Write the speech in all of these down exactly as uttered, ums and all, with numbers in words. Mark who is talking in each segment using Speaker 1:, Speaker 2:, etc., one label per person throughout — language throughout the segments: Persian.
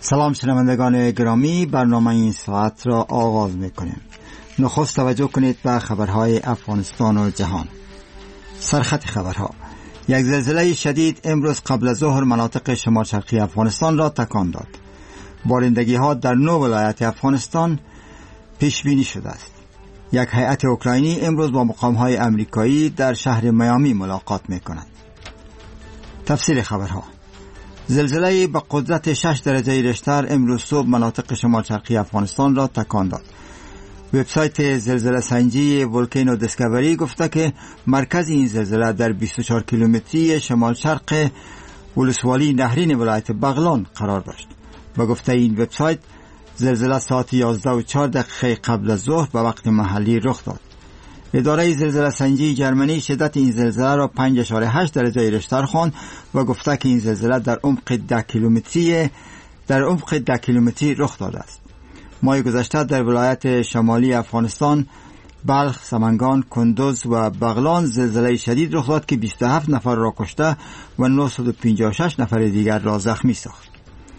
Speaker 1: سلام شنوندگان گرامی، برنامه این ساعت را آغاز می‌کنیم. نخست توجه کنید به خبرهای افغانستان و جهان. سرخط خبرها: یک زلزله شدید امروز قبل از ظهر مناطق شمال شرقی افغانستان را تکان داد. بارندگی ها در نه ولایت افغانستان پیش بینی شده است. یک هیئت اوکراینی امروز با مقام‌های آمریکایی در شهر میامی ملاقات می‌کند. تفصیل خبرها: زلزله با قدرت شش درجه ریشتر امروز صبح مناطق شمال شرقی افغانستان را تکان داد. وبسایت زلزله سنجی ولکانو دیسکاوری گفته که مرکز این زلزله در بیست و چهار کیلومتری شمال شرق ولسوالی نهرین ولایت بغلان قرار داشت. با گفته این وبسایت، زلزله ساعت یازده و چهار دقیقه قبل از ظهر به وقت محلی رخ داد. اداره زلزله سنجی جرمنی شدت این زلزله را پنج اشاره هشت درجه ریشتر خواند و گفته که این زلزله در عمق ده کیلومتری در عمق ده کیلومتری رخ داده است. ماه گذشته در ولایت شمالی افغانستان، بلخ، سمنگان، کندوز و بغلان زلزله شدید رخ داد که بیست و هفت نفر را کشته و نهصد و پنجاه و شش نفر دیگر را زخمی ساخت.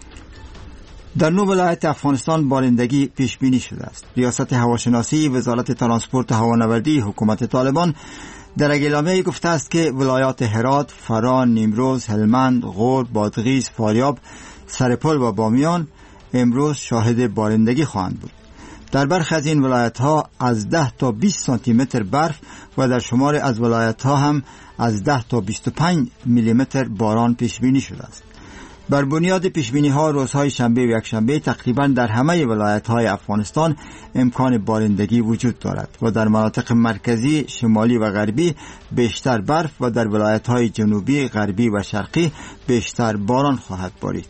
Speaker 1: در نو ولایت افغانستان بارندگی پیش بینی شده است. ریاست هواشناسی وزارت ترانسپورت و هوانوردی حکومت طالبان در اعلامیه گفته است که ولایات هرات، فران، نیمروز، هلمند، غور، بادغیس، فاریاب، سرپل و بامیان امروز شاهد بارندگی خواهند بود. در برخی از این ولایت ها از ده تا بیست سانتی متر برف و در شمار از ولایت ها هم از ده تا بیست و پنج میلی متر باران پیش بینی شده است. بر بنیاد پیشبینی ها روزهای شنبه و یکشنبه تقریبا در همه ولایت های افغانستان امکان بارندگی وجود دارد و در مناطق مرکزی، شمالی و غربی بیشتر برف و در ولایت های جنوبی، غربی و شرقی بیشتر باران خواهد بارید.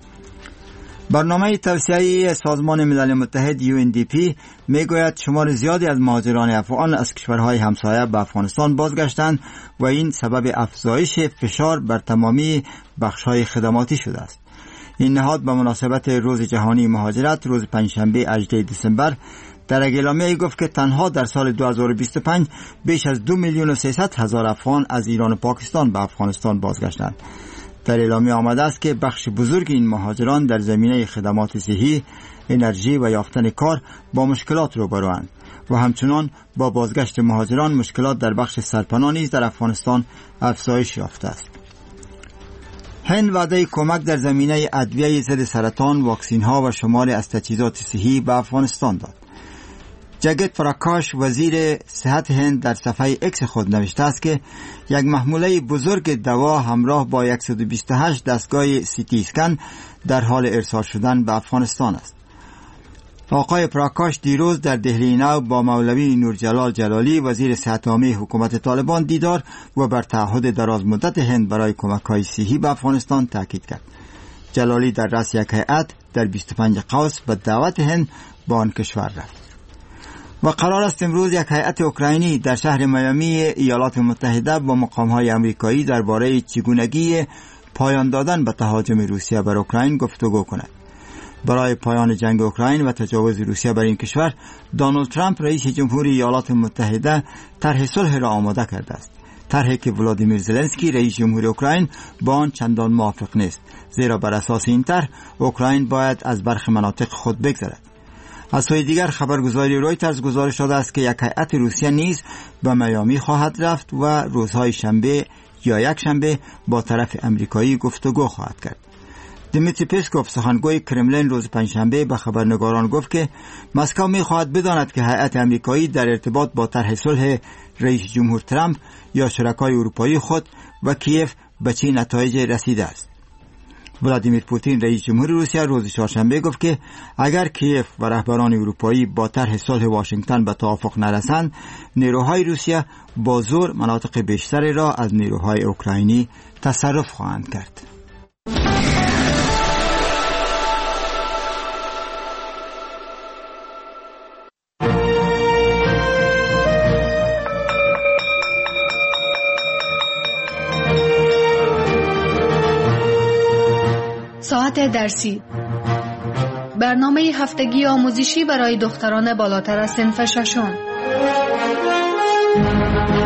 Speaker 1: برنامه توسعه سازمان ملل متحد یو ان دی پی میگوید شمار زیادی از مهاجران افغان از کشورهای همسایه به افغانستان بازگشتند و این سبب افزایش فشار بر تمامی بخش‌های خدماتی شده است. این نهاد به مناسبت روز جهانی مهاجرت روز پنجشنبه هجدهم دسامبر در اعلامیه گفت که تنها در سال دو هزار و بیست و پنج بیش از دو میلیون و سیصد هزار افغان از ایران و پاکستان به افغانستان بازگشتند. در اعلامیه آمده است که بخش بزرگ این مهاجران در زمینه خدمات صحی، انرژی و یافتن کار با مشکلات روبروند و همچنان با بازگشت مهاجران مشکلات در بخش سرپناه نیز در افغانستان افزایش یافته است. هند وعده کمک در زمینه ادویه ضد سرطان، واکسین ها و شماری از تجهیزات صحی به افغانستان داد. جگت پراکاش وزیر صحت هند در صفحه اکس خود نوشته است که یک محموله بزرگ دوا همراه با صد و بیست و هشت دستگاه سی تی اسکن در حال ارسال شدن به افغانستان است. آقای پراکاش دیروز در دهلی نو با مولوی نورجلال جلالی وزیر صحت عامه حکومت طالبان دیدار و بر تعهد دراز مدت هند برای کمک‌های صحی به افغانستان تاکید کرد. جلالی در رأس یک هیئت در بیست و پنج قوس به دعوت هند به آن کشور رفت. و قرار است امروز یک هیئت اوکراینی در شهر میامی ایالات متحده با مقام‌های آمریکایی درباره چگونگی پایان دادن به تهاجم روسیه بر اوکراین گفتگو کند. برای پایان جنگ اوکراین و تجاوز روسیه بر این کشور، دونالد ترامپ رئیس جمهوری ایالات متحده طرح صلح را آماده کرده است. طرحی که ولادیمیر زلنسکی رئیس جمهوری اوکراین با آن چندان موافق نیست، زیرا بر اساس این طرح اوکراین باید از برخی مناطق خود بگذرد. از سوی دیگر خبرگزاری رویترز گزارش داده است که یک هیئت روسیه نیز به میامی خواهد رفت و روزهای شنبه یا یک شنبه با طرف امریکایی گفتگو خواهد کرد. دیمیتری پسکوف سخنگوی کرملین روز پنجشنبه به خبرنگاران گفت که مسکو می‌خواهد بداند که هیئت امریکایی در ارتباط با طرح صلح رئیس جمهور ترامپ یا شرکای اروپایی خود و کیف به چه نتایج رسیده است. ولادیمیر پوتین رئیس جمهور روسیه روز چهارشنبه گفت که اگر کیف و رهبران اروپایی با طرح صلح واشنگتن به توافق نرسند، نیروهای روسیه با زور مناطق بیشتری را از نیروهای اوکراینی تصرف خواهند کرد.
Speaker 2: ساعت درسی، برنامه هفتگی آموزشی برای دختران بالاتر از صنف ششم.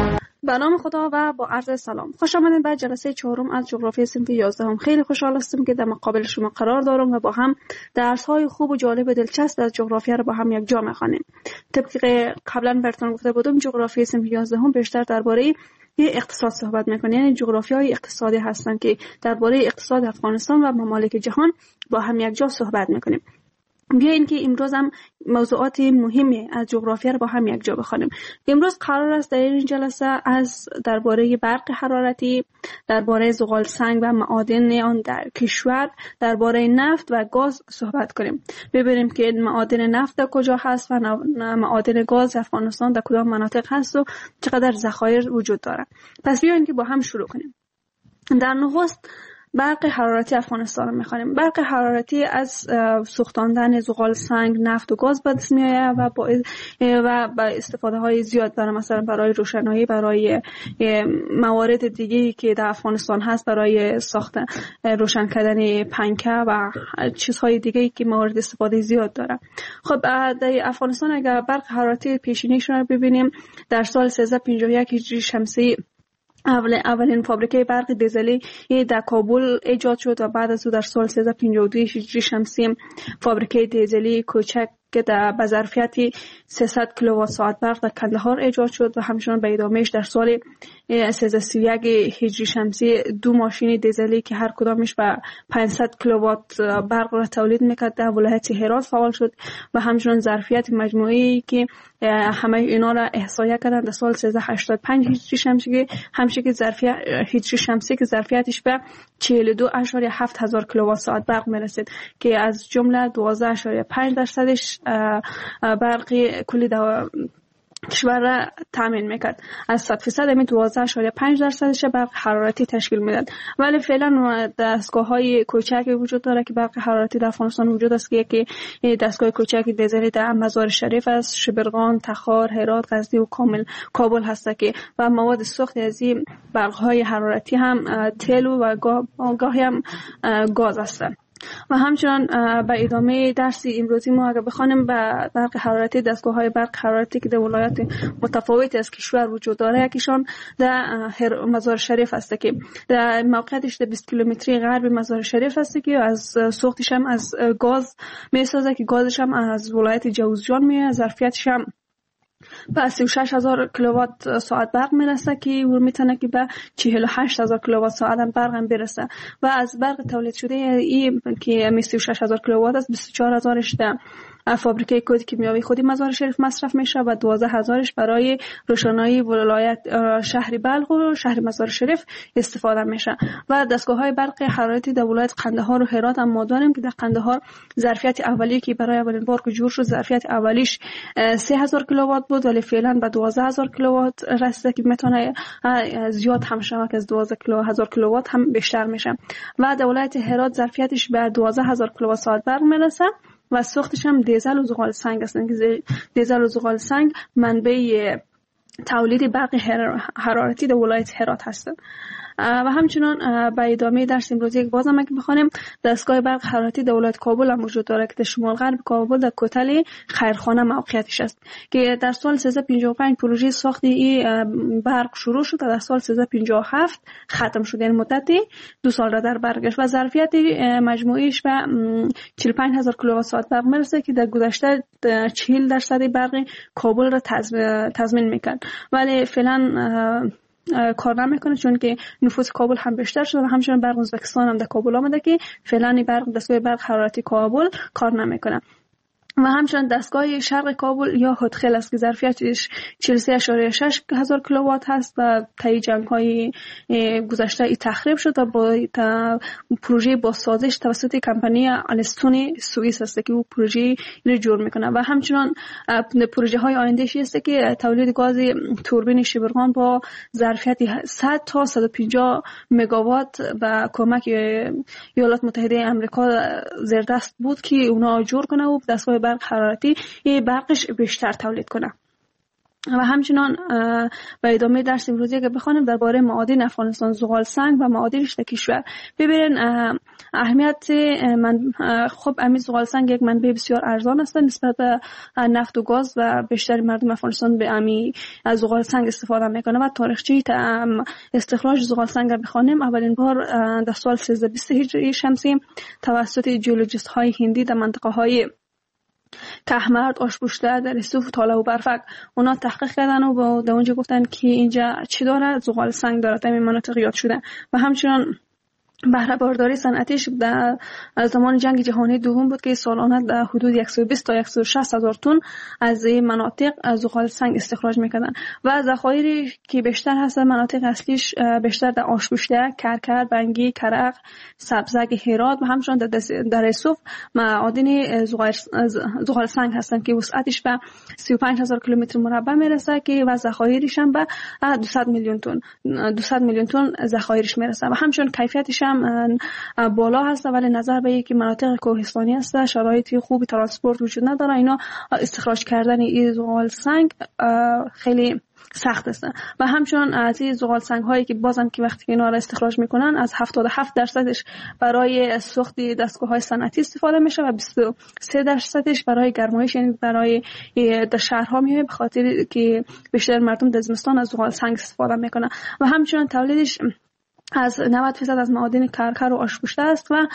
Speaker 3: به نام خدا و با عرض سلام. خوش آمدید به جلسه چهارم از جغرافی صنف یازدهم. خیلی خوشحال هستم که در مقابل شما قرار دارم و با هم درس های خوب و جالب و دلچسب از جغرافیا رو با هم یک جا می‌خوانیم. طبق قبلا براتون گفته بودم جغرافی صنف یازدهم بیشتر درباره اقتصاد صحبت می‌کنه، یعنی جغرافیای اقتصادی هستن که درباره اقتصاد افغانستان و ممالک جهان با هم یک جا صحبت می‌کنیم. بیاین که امروز هم موضوعات مهمی از جغرافیا رو با هم یک جا بخوانیم. امروز قرار است در این جلسه از درباره برق حرارتی، درباره زغال سنگ و معادن آن در کشور، درباره نفت و گاز صحبت کنیم. ببینیم که معادن نفت در کجا هست و معادن گاز افغانستان در کدام مناطق هست و چقدر ذخایر وجود داره. پس بیاین که با هم شروع کنیم. در نخست برق حرارتی افغانستان رو می‌خوانیم. برق حرارتی از سوختاندن زغال سنگ، نفت و گاز به دست می‌آید و با و با استفاده های زیاد برای مثلا برای روشنایی، برای موارد دیگه‌ای که در افغانستان هست، برای ساخت روشن کردن پنکه و چیزهای دیگه‌ای که موارد استفاده زیاد داره. خب در افغانستان اگر برق حرارتی پیشینیشون رو ببینیم، در سال سیزده پنجاه و یک هجری شمسی اول اولین فابریکه برق دیزلی در کابل ایجاد شد و بعد از او در سال سیزده پنجاه و دو هجری شمسی فابریکه دیزلی کوچک که در به ظرفیت سیصد کیلووات ساعت برق در کندهار ایجاد شد و همچنان به ادامهش در سال سیزده سی و یک هجری شمسی دو ماشین دیزلی که هر کدامش به پانصد کیلووات برق را تولید میکرد در ولایت هرات فعال شد و همچنان ظرفیت مجموعی که همه اینا را احصایه کردند در سال سیزده هشتاد و پنج هجری شمسی همچنین که ظرفیت هجری شمسی که ظرفیتش به چهل و دو ممیز هفت هزار کیلووات ساعت برق میرسید که از جمله دوازده ممیز پنج درصدش برقی کلی کشور را تامین میکرد. از صد درصد همین دوازده ممیز پنج درصدش برق حرارتی تشکیل میداد. ولی فعلا دستگاه‌های کوچکی وجود داره که برق حرارتی در افغانستان وجود است که یکی دستگاه کوچک دیزلی در مزار شریف است، شبرغان، تخار، هرات، غزنی و کامل کابل هست که و مواد سوخت از این برق‌های حرارتی هم تیل و گاهی هم گاز هستند. و همچنان به ادامه درس امروزی ما اگر بخوانیم به برق حرارتی، دستگاه‌های برق حرارتی که در ولایات متفاوتی از کشور وجود داره، یکیشان در مزار شریف است که در موقعیتش در بیست کیلومتری غرب مزار شریف است که از سوختش هم از گاز میسازه که گازش هم از ولایت جوزجان میاد، ظرفیتش هم به سی و شش هزار کیلووات ساعت برق میرسه که او میتونه که به چهل و هشت هزار کیلووات ساعت هم برق هم برسه و از برق تولید شده این که سی و شش هزار کیلووات است بیست و چهار هزارش در فابریکه کود کیمیاوی خودی مزار شریف مصرف میشه و دوازده هزارش برای روشنایی ولایت شهر بلخ و شهر مزار شریف استفاده میشه. و دستگاه‌های برق حرارتی در ولایت قندهار و هرات هم ما داریم که در قندهار ظرفیت اولیه که برای اولین بار که جور شد ظرفیت اولیش سه هزار کیلووات بود ولی فعلا به دوازده هزار کیلووات رسیده که میتونه زیاد هم شود که از دوازده هزار کیلووات هم بیشتر میشه. و در ولایت هرات ظرفیتش به دوازده هزار کیلووات ساعت برق میرسه و سوختش هم دیزل و زغال سنگ هستن که دیزل و زغال سنگ منبع تولید برق حرارتی در ولایت هرات هستن. و همچنان به ادامه درس امروزی یک بازم اگه بخوانیم دستگاه برق حرارتی در ولایت کابل هم وجود داره که در شمال غرب کابل در کوتل خیرخانه موقعیتش است که در سال سیزده پنجاه و پنج پروژه ساخت این برق شروع شد و در سال سیزده پنجاه و هفت ختم شد، یعنی مدت دو سال را در بر گرفت و ظرفیت مجموعیش به چهل و پنج هزار کیلووات ساعت برق میرسه که در گذشته چهل درصد برق کابل را تضمین میکرد ولی فعلا کار نمیکنه چون که نفوذ کابل هم بیشتر شده و همچنین برق ازبکستان هم در کابل آمده که فعلا برق دستگاه برق حرارتی کابل کار نمیکنه. و همچنین دستگاه شرق کابل یا هدخل است که ظرفیتش چهل و سه ممیز شش هزار کیلووات هست و طی جنگ‌های گذشته ای تخریب شد و با پروژه بازسازش توسط کمپانی آلستون سوئیس است که او پروژه رو جور میکنه. و همچنین پروژه های آینده‌ای است که تولید گاز توربین شبرغان با ظرفیت صد تا صد و پنجاه مگاوات با کمک ایالات متحده آمریکا زیر دست بود که اونا جور کنه و دستگاه برق حرارتی یه برقش بیشتر تولید کنه. و همچنان به ادامه درس امروزی که بخوانیم درباره معادن افغانستان، زغال سنگ و معادنش در کشور. ببینید اهمیت من خب امید زغال سنگ یک منبع بسیار ارزان است نسبت به نفت و گاز و بیشتر مردم افغانستان به امی از زغال سنگ استفاده میکنه و تاریخچه استخراج زغال سنگ را بخوانیم. اولین بار در سال سیزده بیست هجری شمسی توسط جیولوژیست های هندی در منطقه های کهمرد، آشپوشته، در سوف، تاله و برفک اونا تحقیق کردن و در اونجا گفتن که اینجا چی داره؟ زغال سنگ داره. در این مناطق یاد شده و همچنان بهره برداری صنعتیش در زمان جنگ جهانی دوم بود که سالانه در حدود صد و بیست تا صد و شصت هزار تن از این مناطق زغال سنگ استخراج میکردن و ذخایر که بیشتر هست مناطق اصلیش بیشتر در آشپوشته، کرکر، بنگی، کرق، سبزک، هرات و همچنان در در صوف معادن زغال سنگ هستند که وسعتش به سی و پنج هزار کیلومتر مربع میرسه که و ذخایرش هم به دویست میلیون تن دویست میلیون تن ذخایرش میرسه و همچنان کیفیتش بالا هست. ولی نظر به اینکه مناطق کوهستانی است، شرایط خوبی ترانسپورت وجود نداره، اینا استخراج کردن این زغال سنگ خیلی سخت است و همچنان از این زغال سنگ هایی که بازم که وقتی که اینا را استخراج میکنن از هفتاد و هفت درصدش برای سوخت دستگاه های صنعتی استفاده میشه و بیست و سه درصدش برای گرمایش، یعنی برای در شهرها میشه، به خاطر که بیشتر مردم در زمستان از زغال سنگ استفاده میکنن و همچنان تولیدش از نود درصد از معادن کرکر و آشپوشته است و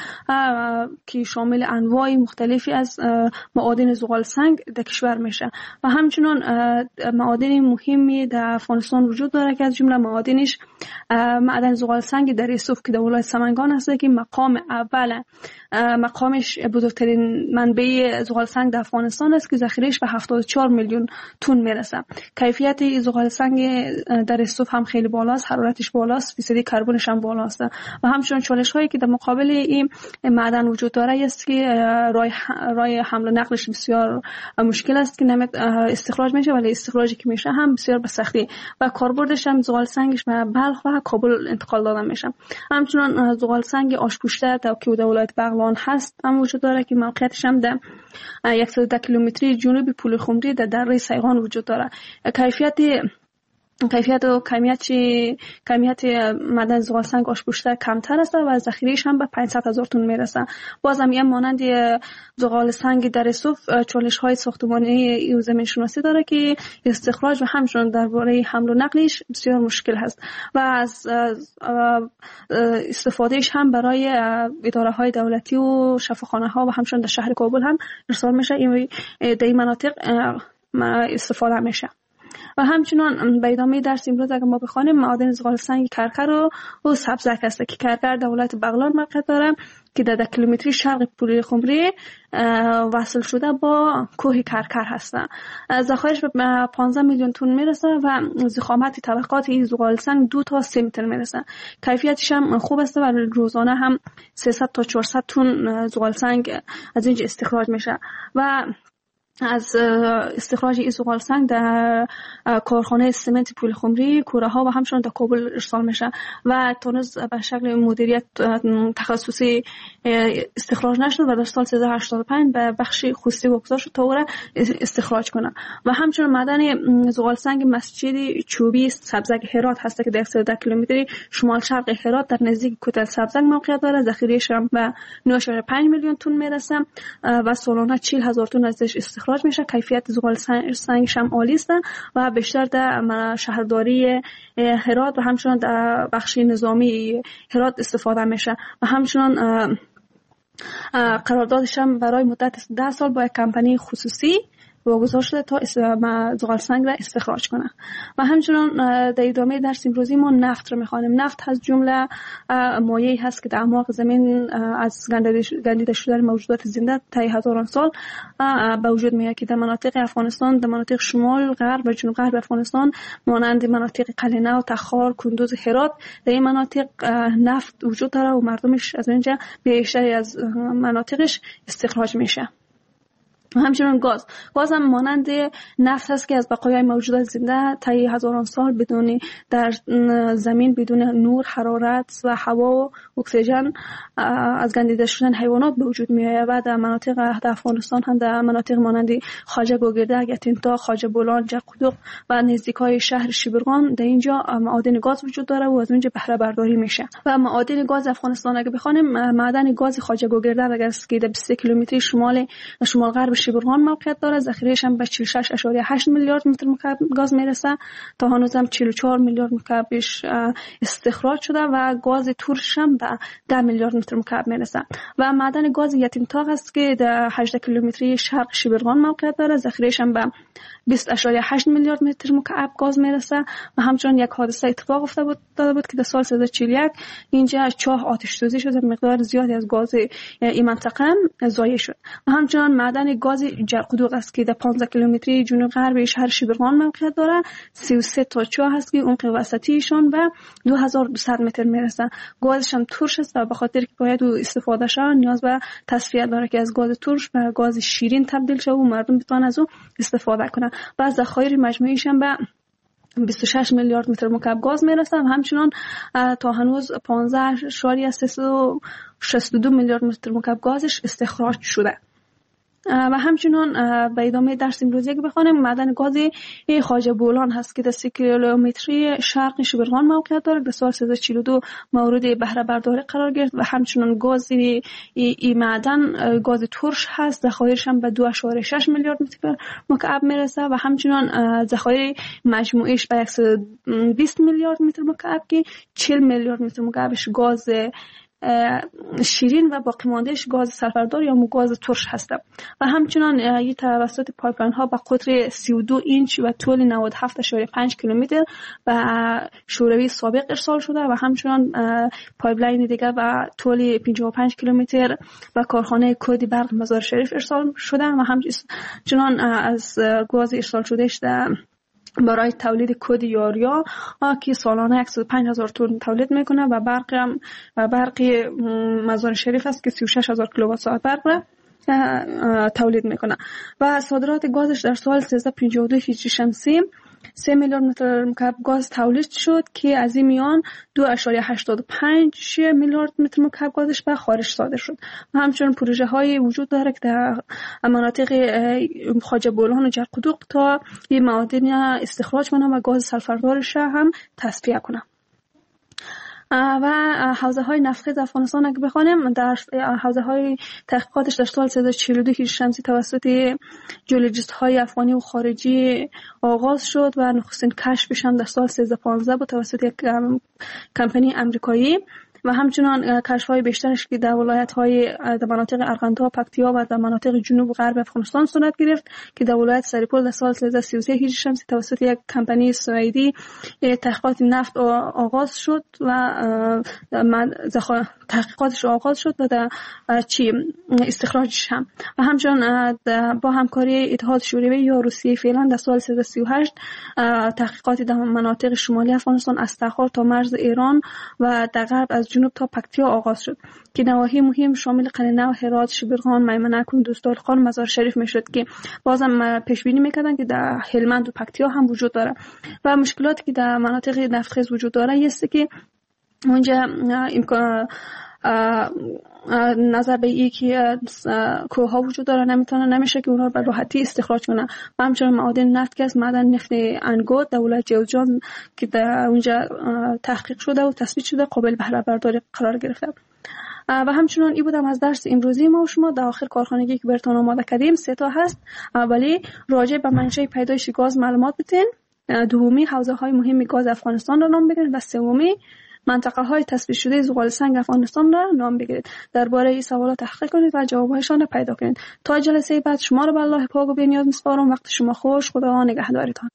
Speaker 3: که شامل انواع مختلفی از معادن زغال سنگ در کشور میشه و همچنان معادن مهمی در افغانستان وجود داره که از جمله معادنش معدن زغال سنگ در صوف که در ولایت سمنگان هست که مقام اول مقامش بزرگترین منبع زغال سنگ در افغانستان است که ذخیرهش به هفتاد و چهار میلیون تن میرسه. کیفیت زغال سنگ در صوف هم خیلی بالاست، حرارتش بالاست، فیصدی کربنش هم بالاست و همچنین چالش هایی که در مقابل این معدن وجود داره است که راه راه حمل و نقلش بسیار مشکل است که نمیت استخراج میشه، ولی استخراجی که میشه هم بسیار به سختی و کاربردش هم زغال سنگش به بلخ و کابل انتقال داده میشه. همچنین زغال سنگ آشپوشته که در ولایت بغلان هست هم وجود داره که موقعیتش هم در صد و ده کیلومتری جنوبی پول خمری در دره سیغان وجود داره. کیفیت کیفیت و کمیت کمیت معدن زغال سنگ آشپوشته کمتر است و ذخیره‌اش هم به پانصد هزار تن میرسه. بازم یه مانند زغال سنگ در صوف چالش های ساختمانی و زمین شناسی داره که استخراج و همچنین درباره حمل و نقلش بسیار مشکل هست و از استفادهش هم برای اداره های دولتی و شفاخانه ها و همچنین در شهر کابل هم ارسال میشه. این در این مناطق استفاده میشه و همچنان به ادامه درس امروز اگر ما بخوانیم معادن زغال سنگ کرکر و سبزک است که کرکر در ولایت بغلان موقعیت داره که در ده کیلومتری شرق پول خمری وصل شده با کوه کرکر هست. ذخایرش به پانزده میلیون تن میرسه و ضخامت طبقات این زغال سنگ دو تا سه متر میرسه. کیفیتش هم خوب است و روزانه هم سیصد تا چهارصد تن زغال سنگ از اینجا استخراج میشه و از استخراج این زغال سنگ در کارخانه سمنت پول خمری، کوره ها و همچنین در کابل ارسال میشه و تونس به شکل مدیریت تخصصی استخراج نشد و در سال سیزده هشتاد و پنج به بخش خصوصی واگذار شد تا استخراج کنه و همچنین معدن زغال سنگ مسجد چوبی سبزک هرات هست که در صد و ده کیلومتری شمال شرق هرات در نزدیک کوتل سبزک موقعیت داره. ذخیره‌اش هم به نه و پنج میلیون تن میرسه و سالانه چهل هزار تن ازش استخراج میشه. کیفیت زغال سنگش هم عالی است و بیشتر در شهرداری هرات و همچنین در بخش نظامی هرات استفاده میشه و همچنین قراردادش هم برای مدت ده سال با یک کمپانی خصوصی واگذار شده تا زغال سنگ را استخراج کنه و همچنین در ادامه درس امروزی ما نفت رو میخوانیم. نفت از جمله مایعی هست که در اعماق زمین از گندیده شدن موجودات زنده طی هزاران سال به وجود میاد که در مناطق افغانستان، در مناطق شمال، غرب و جنوب غرب افغانستان مانند مناطق قلینه و تخار، کندوز، هرات در این مناطق نفت وجود داره و مردمش از اینجا بیشتری از مناطقش استخراج میشه. همچنین گاز گاز هم مانند نفت هست که از بقایای موجودات زنده طی هزاران سال بدون در زمین بدون نور، حرارت و هوا و اکسیژن از گندیده شدن حیوانات به وجود می آید و در مناطق افغانستان هم در مناطق مانند خواجه گوگرده، یتینتا، خواجه بولان، جقدوق و نزدیکای شهر شبرغان در اینجا معادن گاز وجود داره و از اونجا بهره برداری میشه. و معادن گاز افغانستان اگه بخوانیم، معدن گاز خواجه گوگرده اگر است که در بیست کیلومتری شمال شمال غرب شبرغان موقعیت داره، ذخیره‌اش هم به چهل و شش ممیز هشت میلیارد متر مکعب گاز میرسه. تا هنوز هم چهل و چهار میلیارد مکعبش استخراج شده و گاز ترش هم به ده میلیارد متر مکعب میرسه. و معدن گاز یتیمتاق است که در هجده کیلومتری شرق شبرغان موقعیت داره، ذخیره‌اش هم به بیست ممیز هشت میلیارد متر مکعب گاز میرسه. و همچنین یک حادثه اتفاق افتاده بود, بود که در سال سیصد و چهل و یک اینجا چاه آتش سوزی شد و مقدار زیادی از گاز این منطقه ضایع شد. و همچنین معدن گاز جرقدوق است که در پانزده کیلومتری جنوب غرب شهر شبرغان موقعیت داره، سی و سه تا چاه هست که عمق وسطیشان به دو هزار و دویست متر میرسه. گازش هم ترش است و به خاطر که باید استفاده شه نیاز به تصفیه داره که از گاز ترش به گاز شیرین تبدیل شه و مردم بتوانن از اون استفاده کنن. و از ذخایر مجموعیش هم به بیست و شش میلیارد متر مکعب گاز میرسه و همچنان تا هنوز پانزده اشاریه سیصد و شصت و دو میلیارد متر مکعب گازش استخراج شده. و همچنان به ادامه درس امروزی که بخوانیم، معدن گاز خواجه بولان هست که در سی کیلومتری شرق شبرغان موقعیت داره. در سال سیصد و چهل و دو مورد بهره برداری قرار گرفت و همچنان گاز این معدن گاز ترش هست، ذخایرش هم به دو ممیز شش میلیارد متر مکعب میرسه و همچنان ذخایر مجموعیش به صد و بیست میلیارد متر مکعب که چهل میلیارد متر مکعبش گاز شیرین و باقی ماندهش گاز سلفردار یا گاز ترش هست. و همچنان این توسط پایپلاین ها با قطر سی و دو اینچ و طول نود و هفت ممیز پنج کیلومتر و شوروی سابق ارسال شده و همچنان پایپلاین دیگر و طول پنجاه و پنج کیلومتر و کارخانه کودی برق مزار شریف ارسال شده و همچنان از گاز ارسال شدهش برای تولید کود یاریا که سالانه صد و پنج هزار تن تولید میکنه و برق هم و برق مزار شریف است که سی و شش هزار کیلووات ساعت برق را تولید میکنه. و صادرات گازش در سال سیصد و پنجاه و دو هجری شمسی سه میلیارد متر مکعب گاز تولید شد که از این میان دو ممیز هشتاد و پنج میلیارد متر مکعب گازش به خارج صادر شد. و همچنین پروژه های وجود داره که در مناطق خواجه بولان و جرقدوق تا این معادن استخراج کنه و گاز سلفردارش هم تصفیه کنه. و حوزه های نفتخیز افغانستان اگه بخوانیم، در حوزه های تحقیقاتش در سال سیصد و چهل و دو هجری شمسی توسط جیولوژیست های افغانی و خارجی آغاز شد و نخستین کشفش هم در سال سیصد و پانزده بود توسط یک کمپانی امریکایی. و همچنان کشف‌های بیشترش که در ولایت‌های در مناطق ارغنداب، پکتیا و در مناطق جنوب و غرب افغانستان صورت گرفت که در ولایت سریپول در سال سیصد و سی و سه هجری شمسی توسط یک کمپانی سوئدی تحقیقات نفت آغاز شد و تحقیقاتش آغاز شد و در چی استخراجش هم. و همچنان با همکاری اتحاد شوروی یا روسیه فعلا در سال سیصد و سی و هشت تحقیقات در مناطق شمالی افغانستان از تخار تا مرز ایران و در غرب از جنوب تا پکتیا آغاز شد که نواحی مهم شامل قلنه و هرات، شبرغان، میمنه، کندوز، خان، مزار شریف میشد که بازم پیش بینی میکردن که در هلمند و پکتیا هم وجود داره. و مشکلاتی که در مناطق نفتخیز وجود داره است که اونجا امکان نظر به ای که کوه ها وجود داره نمیتونه نمیشه که اونها رو به راحتی استخراج کنه. و همچنین معادن نفت که از معدن نفت انگوت در ولایت جوزجان که در اونجا تحقیق شده و تثبیت شده قابل بهره برداری قرار گرفته. و همچنان ای بودم از درس امروزی ما و شما. در آخر کارخانگی که براتون آماده کردیم سه تا هست. اولی راجع به منشأ پیدایش گاز معلومات بدین، دومی حوزه های مهم گاز افغانستان را نام بگیرید و سومی منطقه های تثبیت شده زغال سنگ افغانستان را نام بگیرید. درباره این سوالات تحقیق کنید و جوابهایشان را پیدا کنید. تا جلسه بعد شما را به الله پاک و بی‌نیاز میسپارم. وقت شما خوش. خدا نگهدارتان.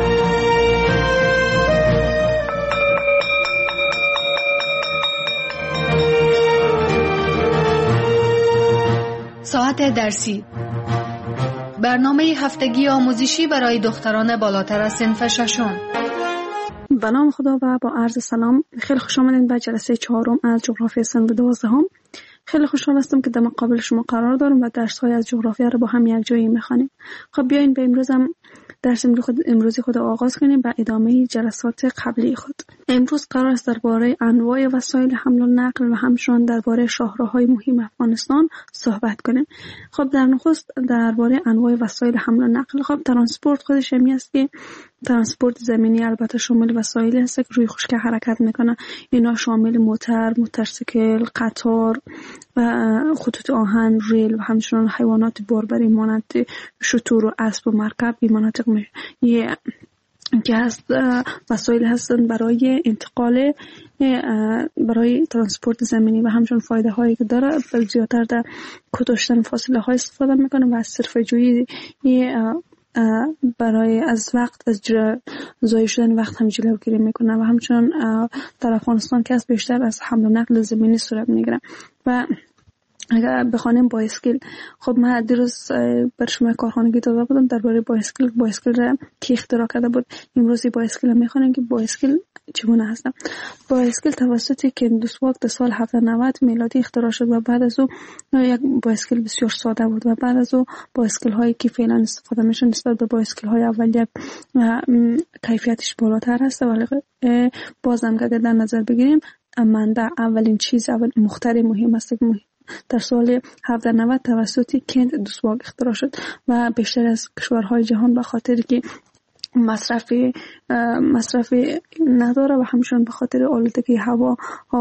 Speaker 2: ساعت درسی، برنامه هفتگی آموزشی برای دختران بالاتر از صنف ششم.
Speaker 3: به نام خدا و با عرض سلام، خیلی خوش آمدید به جلسه چهارم از جغرافی صنف دوازدهم. خیلی خوشحال هستم که در مقابل شما قرار دارم و درس‌های از جغرافیا رو با هم یک جایی می‌خوانیم. خب بیاین به امروز هم درس امروزی خود آغاز کنیم و ادامه جلسات قبلی خود. امروز قرار است درباره انواع وسایل حمل و نقل و همچنین درباره شاهراهای مهم افغانستان صحبت کنیم. خب در نخست درباره انواع وسایل حمل و نقل. خب ترانسپورت خودش همی است که ترانسپورت زمینی البته شامل وسایلی هست که روی خشکی حرکت میکنه. اینا شامل موتر، موتورسیکل، قطار و خطوط آهن، ریل و همچنین حیوانات باربری مانند شتر و اسب و مرکب این مناطق می یه که هست وسایل هستند برای انتقال برای ترانسپورت زمینی و همچنین فایده هایی که داره. بل زیادتر در کاهش فاصله های استفاده میکنه و از صرفه جویی برای از وقت از ضایع شدن وقت هم جلوگیری میکنه و همچنین در افغانستان که از بیشتر از حمل و نقل زمینی صورت میگیره. و اگر بخوانیم بایسکل، خب من دیروز بر شما کارخانگی داده بودم درباره بایسکل بایسکل را کی اختراع کرده بود. امروز بایسکل میخوانیم که بایسکل چگونه هستن. بایسکل توسط کندوسواک در سال هفتصد و نود میلادی اختراع شد و بعد از او یک بایسکل بسیار ساده بود و بعد از او بایسکل هایی که فعلا استفاده میشن نسبت به بایسکل های اولیه کیفیتش بالاتر هست. ولی بازم که در نظر بگیریم منده اولین چیز اول مخترع مهم است که در سال هفتصد و نود توسط کند دوسواگ اختراع شد و بیشتر از کشورهای جهان به خاطر که مصرفی مصرفی نداره و همچنین به خاطر آلودگی هوا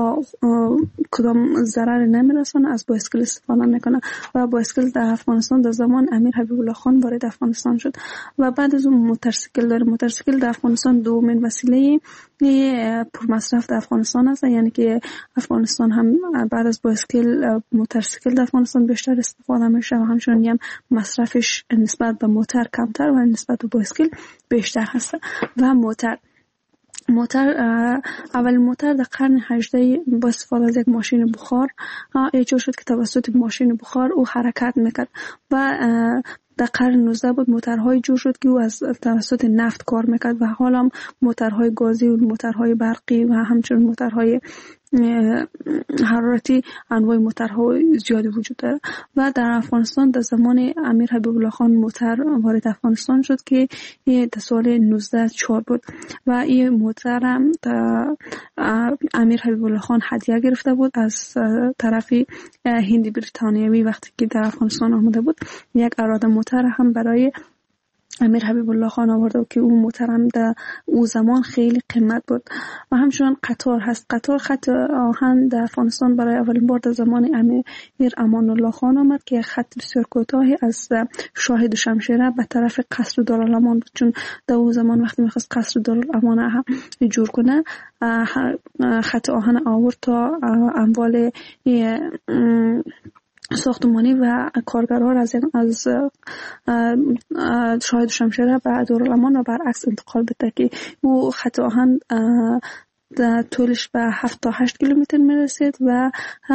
Speaker 3: کدام ضرر نمیرسونه از بایسکل استفاده میکنه و بایسکل در افغانستان در زمان امیر حبیب الله خان وارد افغانستان شد و بعد از اون موتورسیکل داره. موتورسیکل در افغانستان دومین وسیله پر مصرف در افغانستان است، یعنی که افغانستان هم بعد از بایسکل موتورسیکل در افغانستان بیشتر استفاده میشه و همچنین هم مصرفش نسبت به موتور کمتر و نسبت به بایسکل بیشتر هست. و موتور موتور اول موتور در قرن هجدهم با استفاده از یک ماشین بخار ایجاد شد که توسط ماشین بخار او حرکت میکرد و در قرن نوزدهم بود موتورهای جور شد که او از توسط نفت کار میکرد و حالا موتورهای گازی و موتورهای برقی و همچنین موتورهای حرارتی انواع موتورهای زیادی وجود داره. و در افغانستان در زمان امیر حبیب الله خان موتور وارد افغانستان شد که در سال نوزده صد و چهار بود و این موتور هم امیر حبیب الله خان هدیه گرفته بود از طرف هند بریتانیایی وقتی که در افغانستان آمده بود. یک اراده موتور هم برای امیر حبیب الله خان آورده که اون موترم در او زمان خیلی قیمت بود. و همچنین قطار هست. قطار خط آهن در افغانستان برای اولین بار در زمان امیر امان الله خان آمد که خط بسیار کوتاهی از شاهد شمشیره به طرف قصر دارالامان بود، چون در اون زمان وقتی میخواست قصر دارالامان هم جور کنه خط آهن آورد تا اموال ساختمانی و کارگرها را از از شاهد شمشیره به دارالامان و برعکس انتقال بده که او خط آهن در طولش به هفت تا هشت کیلومتر میرسید و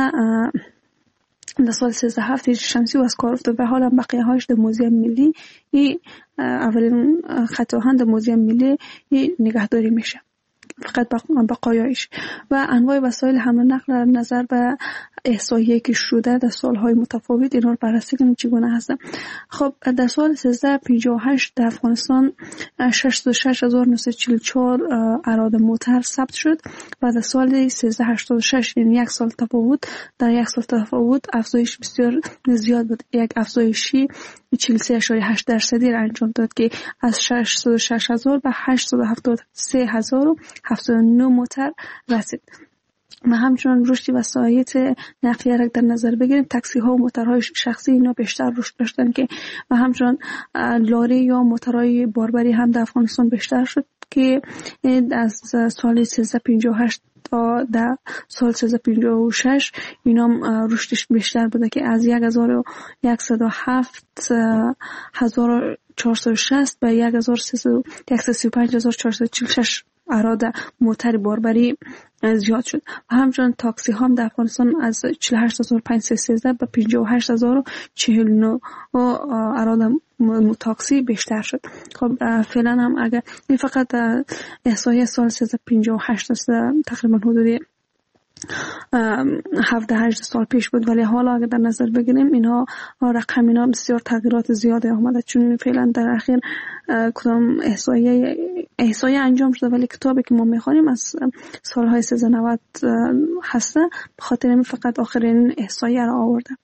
Speaker 3: در سال سیزده هفت هجری شمسی و از کار افتاد و حالا بقیه هاش در موزیم ملی اولین خط آهن در موزیم ملی نگهداری میشه، فقط بقایایش. و انواع وسایل حمل و نقل در نظر به احصایه‌ای که شده در سالهای متفاوت اینا رو بررسی کنیم چگونه هستن. خب در سال سیزده پنجاه و هشت در افغانستان ششصد و شش هزار و نهصد و چهل و چهار اراده موتر ثبت شد و در سال سیزده هشتاد و شش یعنی یک سال تفاوت در یک سال تفاوت افزایش بسیار زیاد بود. یک افزایشی چهل و سه اشاره هشت درصدی را انجام داد که از ششصد و شش هزار به هشتصد و هفتاد و سه هزار و هفتاد و نه موتر رسید. و همچنان رشد وسایل نقلیه را در نظر بگیریم تاکسی ها و موتورهای شخصی اینا بیشتر رشد داشتن که و همچنان لاری یا موتورهای باربری هم در افغانستان بیشتر شد که از سال سیزده پنجاه و هشت تا در سال سیزده پنجاه و شش اینا رشدش بیشتر بوده که از یک هزار و صد و هفت هزار و چهارصد و شصت به یک هزار و سیصد و سی و پنج هزار و چهارصد و چهل و شش اراده موتر باربری زیاد شد. و همچنین تاکسی هم در افغانستان از چهل و هشت هزار و پانصد و سیزده به پنجاه و هشت هزار و چهل و نه اراده تاکسی بیشتر شد. خب فعلا هم اگر این فقط احصایه سال سیزده پنجاه و هشت است، تقریبا حدود هفده هشت سال پیش بود، ولی حالا اگر در نظر بگیریم اینها رقم اینا بسیار تغییرات زیاده آمده، چون فعلا در اخیر کدام احصایه احصایه انجام شده، ولی کتابی که ما میخوانیم از سالهای سیزده نود هسته، به خاطر همین فقط آخرین احصایه را آورده.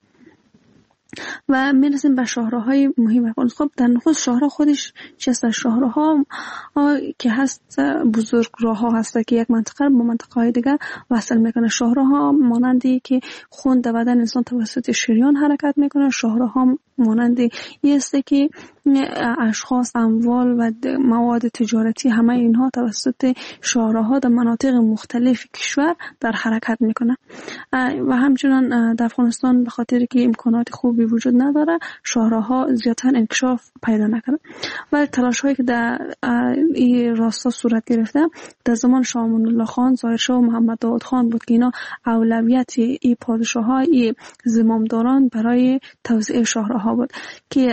Speaker 3: و میرسیم به شاهراهای مهم افغانستان. خب در نخست شاهراه خودش چیست؟ شاهراها که هست بزرگ راه ها هست که یک منطقه با منطقه های دیگر وصل میکنه. شاهراها مانندی که خون در بدن انسان توسط شریان حرکت میکنه. شاهراها مانندی است که اشخاص، اموال و مواد تجارتی همه اینها توسط شاهراها در مناطق مختلف کشور در حرکت میکنه. و همچنان در افغانستان به خاطر که امکانات خوبی وجود نداره، شاهراها زیادتر انکشاف پیدا نکنه. و تلاش هایی که در این راستا صورت گرفته در زمان شاه امان الله خان، ظاهر شاه و محمد داود خان بود که اینا اولویت این پادشاه های زمامداران برای توسعه شاهراها بود که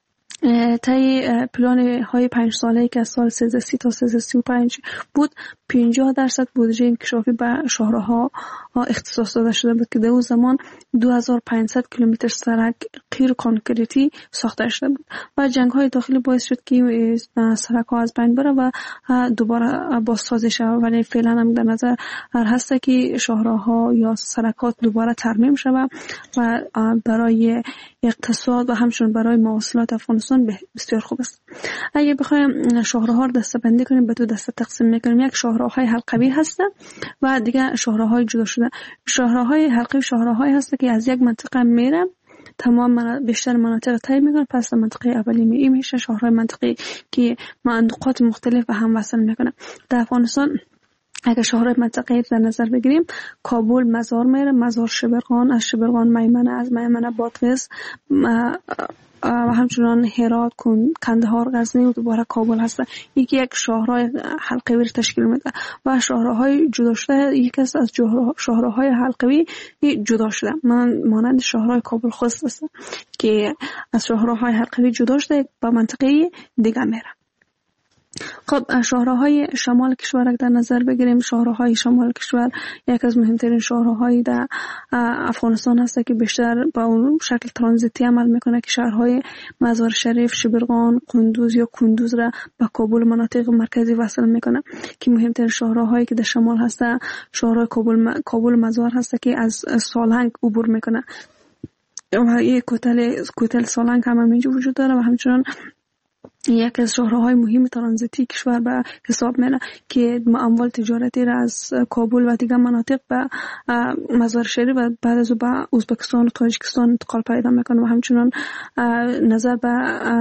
Speaker 3: طی پلان های پنج ساله که از سال سیزده سی تا سیزده سی و پنج بود، پنجاه درصد بودجه انکشافی به شاهراها اختصاص داده شده بود که در اون زمان دو هزار و پانصد کیلومتر سرک غیر کانکریتی ساخته شده بود. و جنگ های داخلی باعث شد که سرک ها از بین بره و دوباره بازسازی شود، ولی فعلا هم در نظر هست که شاهراها یا سرکات دوباره ترمیم شود و برای اقتصاد و همچنین برای مواصلات افغانستان بسیار خوب است. اگه بخوایم شاهراها رو دسته‌بندی کنیم، به دو دسته تقسیم میکنیم. یک شاهراهای حلقوی هستن و دیگه شاهراهای جدا شده. شاهراهای حلقوی شاهراهایی هست که از یک منطقه میره تمام بیشتر مناطق طی میکنه، پس منطقه اولی می میشه شاهراه منطقی که نقاط مختلف به هم وصل میکنه. در افغانستان اگر شاهراه منطقه در نظر بگیریم، کابل مزار میره، مزار شبرغان، از شبرغان میمنه، از میمنه بادغیس و همچنان هرات، کندهار، غزنی و دوباره کابل هست. یکی یک شاهراه حلقوی تشکیل میده و شاهراهای جدا شده یکی از شاهراهای حلقوی جدا شده من مانند شاهراه کابل خست است که از شاهراهای حلقوی جدا شده به منطقه دیگه میره. خب شاهراهای شمال کشور در نظر بگیریم، شاهراهای شمال کشور یک از مهمترین شاهراهای در افغانستان هست که بیشتر با اون شکل ترانزیتی عمل میکنه که شهرهای مزار شریف، شبرغان، قندوز یا کندوز را با کابل مناطق مرکزی وصل میکنه که مهمترین شاهراهایی که در شمال هست شاهراه کابل کابل مزار هست که از سالنگ عبور میکنه و یک کوتل کوتل سالنگ هم اینجا وجود داره و همچنان یک از شاهراهای مهم ترانزیتی کشور به حساب میره که اموال تجارتی را از کابل و دیگر مناطق به مزار شریف و بعد از به ازبکستان و تاجیکستان انتقال پیدا میکنه و همچنان نظر به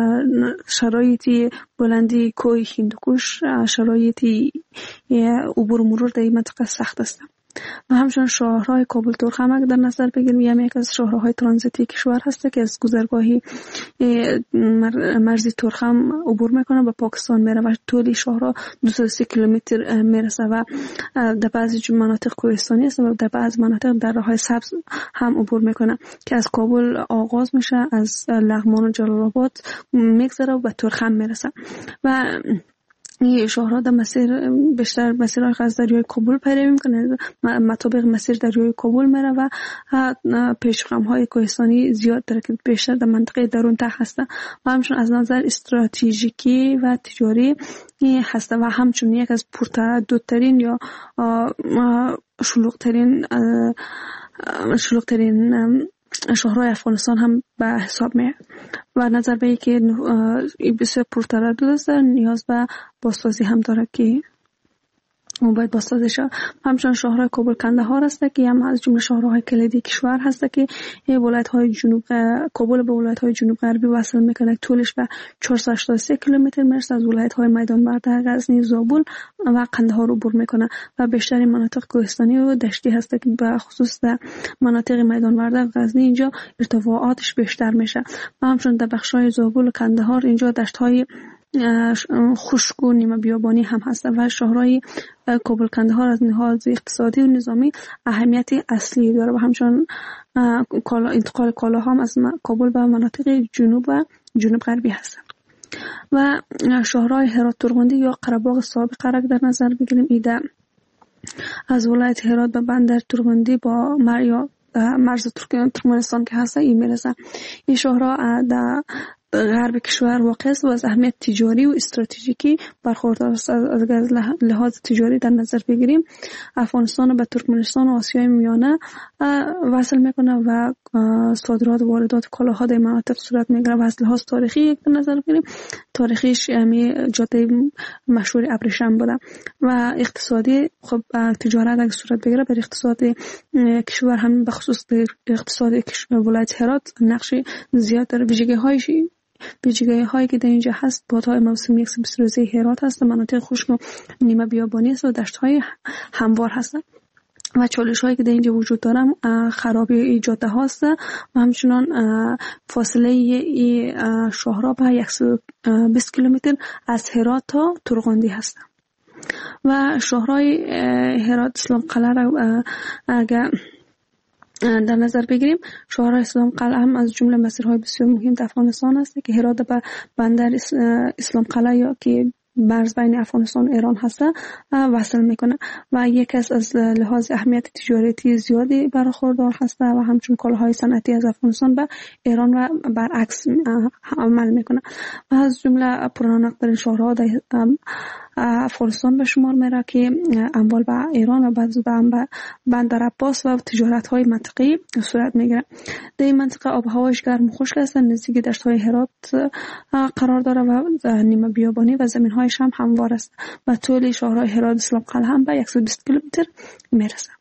Speaker 3: شرایطی بلندی کوه هندوکش، شرایطی عبور مرور در این منطقه سخت است. و همچنان شاهراه کابل تورخم در نظر بگیریم، یعنی یک از شاهراهای ترانزیتی کشور هست که از گذرگاهی مرزی تورخم عبور میکنه به پاکستان میره و طول شاهراه دویست و سی کیلومتر میرسه و در بعضی مناطق کوهستانی است و در بعضی مناطق در راههای سبز هم عبور میکنه که از کابل آغاز میشه، از لغمان و جلال آباد میگذره و به تورخم میرسه و این شاهراه در مسیر بیشتر مسیرهای از دریای کابل پیروی میکنه، مطابق مسیر دریای کابل میره و پیشقدم‌های کوهستانی زیاد داره که بیشتر در منطقه درون ته هستن و همچون از نظر استراتژیکی و تجاری هسته و همچون یک از پرترددترین یا شلوغ‌ترین شلوغ‌ترین شاهراه افغانستان هم به حساب میاد و نظر به اینکه بسیار پرتردد است، نیاز به بازسازی هم داره که اون باید بازسازی شود. همچنان شاهراه کابل کندهار است که هم از جمله شاهراهای کلیدی کشور هست که ولایت‌های جنوب کابل به ولایت‌های جنوب غربی وصل میکنه. طولش به چهارصد و هشتاد و سه کیلومتر میرسه، از ولایت‌های میدان برده، غزنی، زابل و قندهار عبور میکنه و بیشتر مناطق کوهستانی و دشتی هست که به خصوص در مناطق میدان برده، غزنی اینجا ارتفاعاتش بیشتر میشه و همچنان در بخش‌های زابل و کندهار اینجا دشت‌های خشک و نیمه بیابانی هم هست و شاهراه کابل کندهار از لحاظ اقتصادی و نظامی اهمیت اصلی داره و همچنان انتقال کالاها هم از کابل به مناطق جنوب و جنوب غربی هست. و شاهراه هرات تورغندی یا قره‌باغ سابق را در نظر بگیریم، ایده از ولایت هرات به بندر تورغندی با مریا مرز ترکمنستان که هست این میرسه. این شهرها در غرب کشور واقع است و از اهمیت تجاری و استراتژیکی برخوردار است. از لحاظ تجاری در نظر بگیریم افغانستان به ترکمنستان و آسیای میانه وصل میکنه و صادرات و واردات کالاها در مناطق صورت میگیره. و از لحاظ تاریخی یک نظر بگیریم تاریخیش همی جاده مشهور ابریشم بوده و اقتصادی خب تجارت اگه صورت بگیره بر اقتصاد کشور هم به خصوص اقتصاد ولایت هرات نقش زیاد داره. ویژگی هایش ویژگی هایی که در اینجا هست بادهای موسمی یک بسیار هرات هست، مناطق خشک و نیمه بیابانی است و دشت های هموار هستند و چالش هایی که در اینجا وجود داره خرابی جاده هاست و همچنان فاصله این شهرها به صد و بیست کیلومتر از هرات تا تورغندی هست. و شهرهای هرات اسلام قلعه را اگر در نظر بگیریم شهرهای اسلام قلعه هم از جمله مسیرهای بسیار مهم در افغانستان است که هرات به بندر اسلام قلعه یا که مرز بین افغانستان و ایران هست وصل میکنه و یک از لحاظ اهمیت تجارتی زیادی برخوردار هست و همچنین کالاهای صنعتی از افغانستان به ایران و برعکس عمل میکنه و از جمله پررونق‌ترین شهرها در افغانستان به شمار میره که اموال به ایران و بعد به بندر عباس و تجارت های منطقی صورت میگیره. در این منطقه آب و هوایش گرم و خشک است، نزدیک دشت های هرات قرار داره و نیمه بیابانی و زمین هایش هم هموار است و طول شهرهای هرات اسلام قلعه هم به صد و بیست کیلومتر میرسه.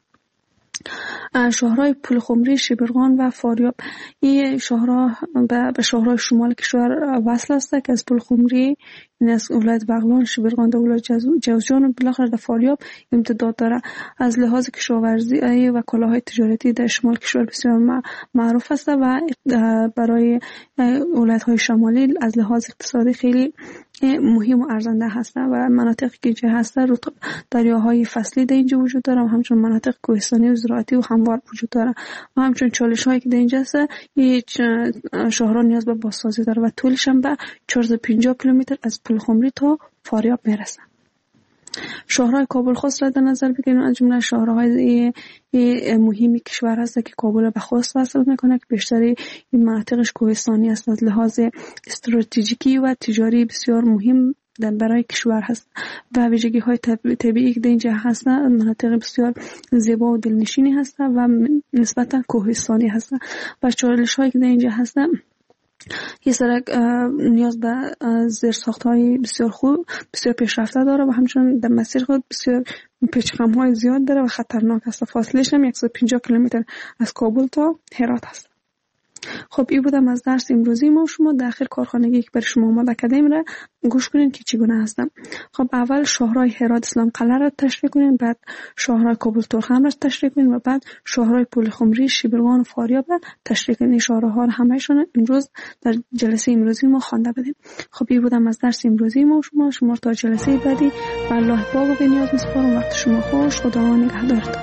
Speaker 3: شهرهای پولخمری، شبرغان و فاریاب این شهرها به شهرهای شمال کشور وصل است که از پولخمری این از ولایت بغلان، شبرغان در ولایت جوزجان و بالاخره در فاریاب امتداد داره. از لحاظ کشاورزی و کالاهای تجارتی در شمال کشور بسیار معروف است و برای ولایت‌های شمالی از لحاظ اقتصادی خیلی مهم و ارزنده هستند و مناطقی که اینجا هستند رطوب دریاهای فصلی در اینجا وجود داره و همچنین مناطق کوهستانی و زراعتی و هموار وجود داره و همچنین چالش هایی که در اینجا هست هیچ شهرها نیاز به بازسازی داره و طولش هم به چهارصد و پنجاه کیلومتر از پولخمری تا فاریاب میرسه. شهرهای کابل خوست را در نظر بگیریم از جمله شهرهای مهمی کشور هست که کابل به خوست وصل میکنه که بیشتری این مناطقش کوهستانی است. از لحاظ استراتژیکی و تجاری بسیار مهم در برای کشور هست و ویژگی های طبیعی که در اینجا هستن مناطق بسیار زیبا و دلنشینی هستن و نسبتا کوهستانی هستن و چالش هایی که در اینجا هستن یه سرک نیاز به زیرساخت‌های بسیار خوب بسیار پیشرفته داره و همچنین در مسیر خود بسیار پیچ‌خم‌های زیاد داره و خطرناک است. فاصله‌اش هم صد و پنجاه کیلومتر از کابل تا هرات است. خب این بودم از درس امروزی ما. شما در آخر کارخانگی که برای شما آماده کردیم را گوش کنین که چگونه هستم. خب اول شهرهای هرات اسلام قلعه را تشریح کنین، بعد شهرهای کابل تورخم را تشریح کنین و بعد شهرهای پولخمری، شبرغان و فاریاب را تشریح کنین. شهرها را همه‌شون امروز در جلسه امروزی ما خوانده بدیم. خب این بودم از درس امروزی ما. شما شما تا جلسه بعدی به الله پاک و بی‌نیاز می‌سپارم. وقت شما خوش. خدا نگهدارتون.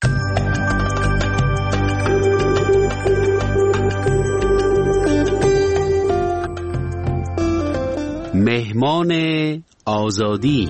Speaker 4: مهمان آزادی.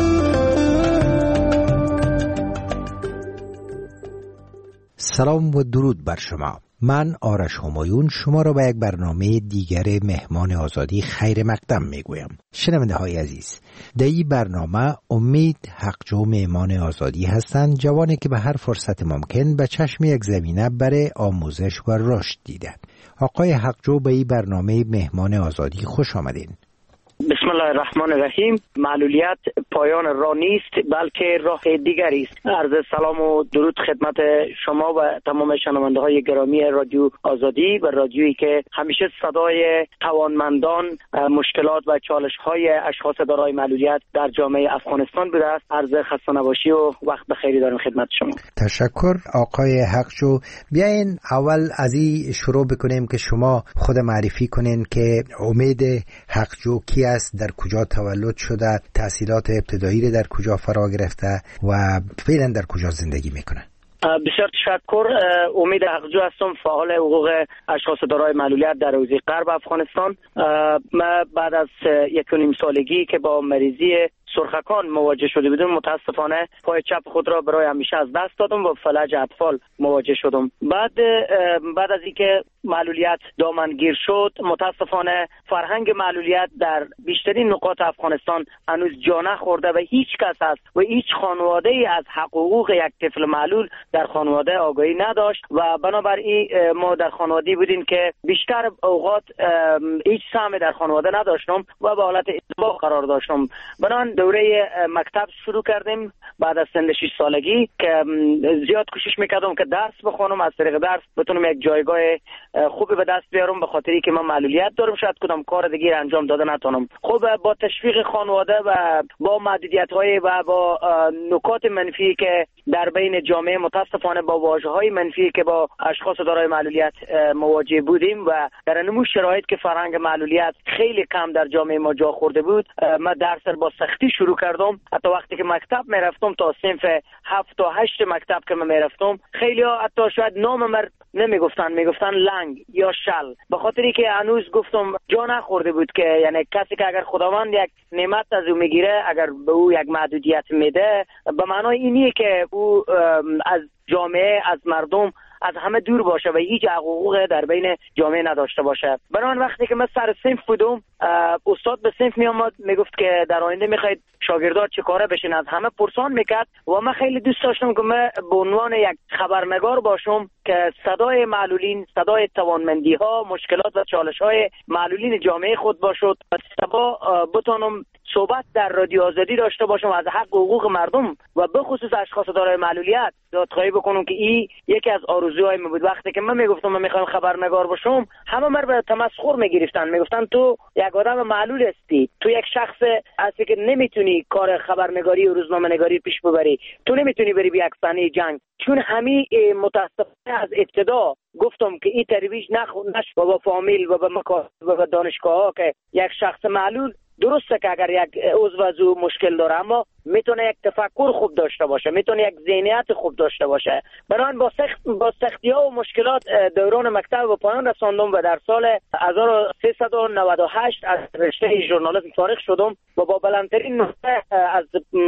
Speaker 5: سلام و درود بر شما. من آرش همایون شما را به یک برنامه دیگر مهمان آزادی خیر مقدم میگویم. شنونده های عزیز، در این برنامه امید حقجو مهمان آزادی هستند، جوانی که به هر فرصت ممکن به چشم یک زمینه برای آموزش و رشد دیدند. آقای حقجو به این برنامه مهمان آزادی خوش آمدین.
Speaker 6: بسم الله الرحمن الرحیم. معلولیت پایان راه نیست بلکه راه دیگری است. عرض سلام و درود خدمت شما و تمام شنونده های گرامی رادیو آزادی و رادیویی که همیشه صدای توانمندان، مشکلات و چالش های اشخاص دارای معلولیت در جامعه افغانستان بوده است. عرض خسته نباشی و وقت بخیری دارم خدمت شما.
Speaker 5: تشکر آقای حقجو. بیاین اول از این شروع بکنیم که شما خود معرفی کنین که امید حقجو کی است، در کجا تولد شده، تحصیلات ابتدایی در کجا فرا گرفته و فعلا در کجا زندگی میکنه.
Speaker 6: بسیار تشکر. امید حقجو هستم، فعال حقوق اشخاص دارای معلولیت در حوزه غرب افغانستان. من بعد از یک و نیم سالگی که با مریضی سرخکان مواجه شده بودم، متاسفانه پای چپ خود را برای همیشه از دست دادم و فلج اطفال مواجه شدم. بعد بعد از اینکه معلولیت دامنگیر شد، متاسفانه فرهنگ معلولیت در بیشترین نقاط افغانستان هنوز جا نخورده و هیچ کس است و هیچ خانواده ای از حقوق یک طفل معلول در خانواده آگاهی نداشت و بنابراین ما در خانواده بودیم که بیشتر اوقات هیچ سهمی در خانواده نداشتم و به حالت ازدواج قرار داشتم. بنابراین دوره مکتب شروع کردیم بعد از سن شش سالگی که زیاد کوشش میکردم که درس بخونم، از طریق درس بتونم یک جایگاه خوبی به دست بیارم، به خاطری که من معلولیت دارم، شاید کدام کار دیگه انجام داده نتونم. خب با تشویق خانواده و با محدودیت‌های و با نکات منفی که در بین جامعه، متاسفانه با واژه‌های منفی که با اشخاص دارای معلولیت مواجه بودیم و در نمو شرایط که فرهنگ معلولیت خیلی کم در جامعه ما جا خورده بود، من درس با سختی شروع کردم. حتی وقتی که مکتب میرفتم تا صنف هفت تا هشت مکتب که من میرفتم، خیلی ها حتی شاید نام من نمیگفتن، میگفتن لنگ یا شل، به خاطری که هنوز گفتم جا نخورده بود که یعنی کسی که اگر خداوند یک نعمت از او میگیره، اگر به او یک محدودیت میده، به معنای اینیه که او از جامعه، از مردم، از همه دور باشه و هیچ حقوق در بین جامعه نداشته باشه. بنابراین وقتی که من سر صنف بودم، استاد به صنف می آمد میگفت که در آینده میخواید شاگردات چه کاره بشین، از همه پرسان میکرد و من خیلی دوست داشتم که من به عنوان یک خبرنگار باشم که صدای معلولین، صدای توانمندی ها، مشکلات و چالش های معلولین جامعه خود باشد و سبا بتونم صحبت در رادیو آزادی داشته باشم از حق و حقوق مردم و به خصوص اشخاص دارای معلولیت دادخواهی بکنم که این یکی از آرزوهای من بود. وقتی که من میگفتم من میخوام خبرنگار باشم، همه من به تمسخر میگرفتن، میگفتن تو یک آدم معلول هستی، تو یک شخص هستی که نمیتونی کار خبرنگاری و روزنامه‌نگاری پیش ببری، تو نمیتونی بری به یک صحنه جنگ. چون همین متاسفانه از ابتدا گفتم که این ترویج نشد و با فامیل و با مکاتب و با دانشگاه ها که یک شخص معلول درسته که اگر یک عضو از او مشکل داره، اما میتونه یک تفکر خوب داشته باشه، میتونه یک ذهنیت خوب داشته باشه. برای با سخت با سختی ها و مشکلات دوران مکتب به پایان رساندم و در سال هزار و سیصد و نود و هشت از رشته ژورنالیسم فارغ شدم و با بلندترین نمره از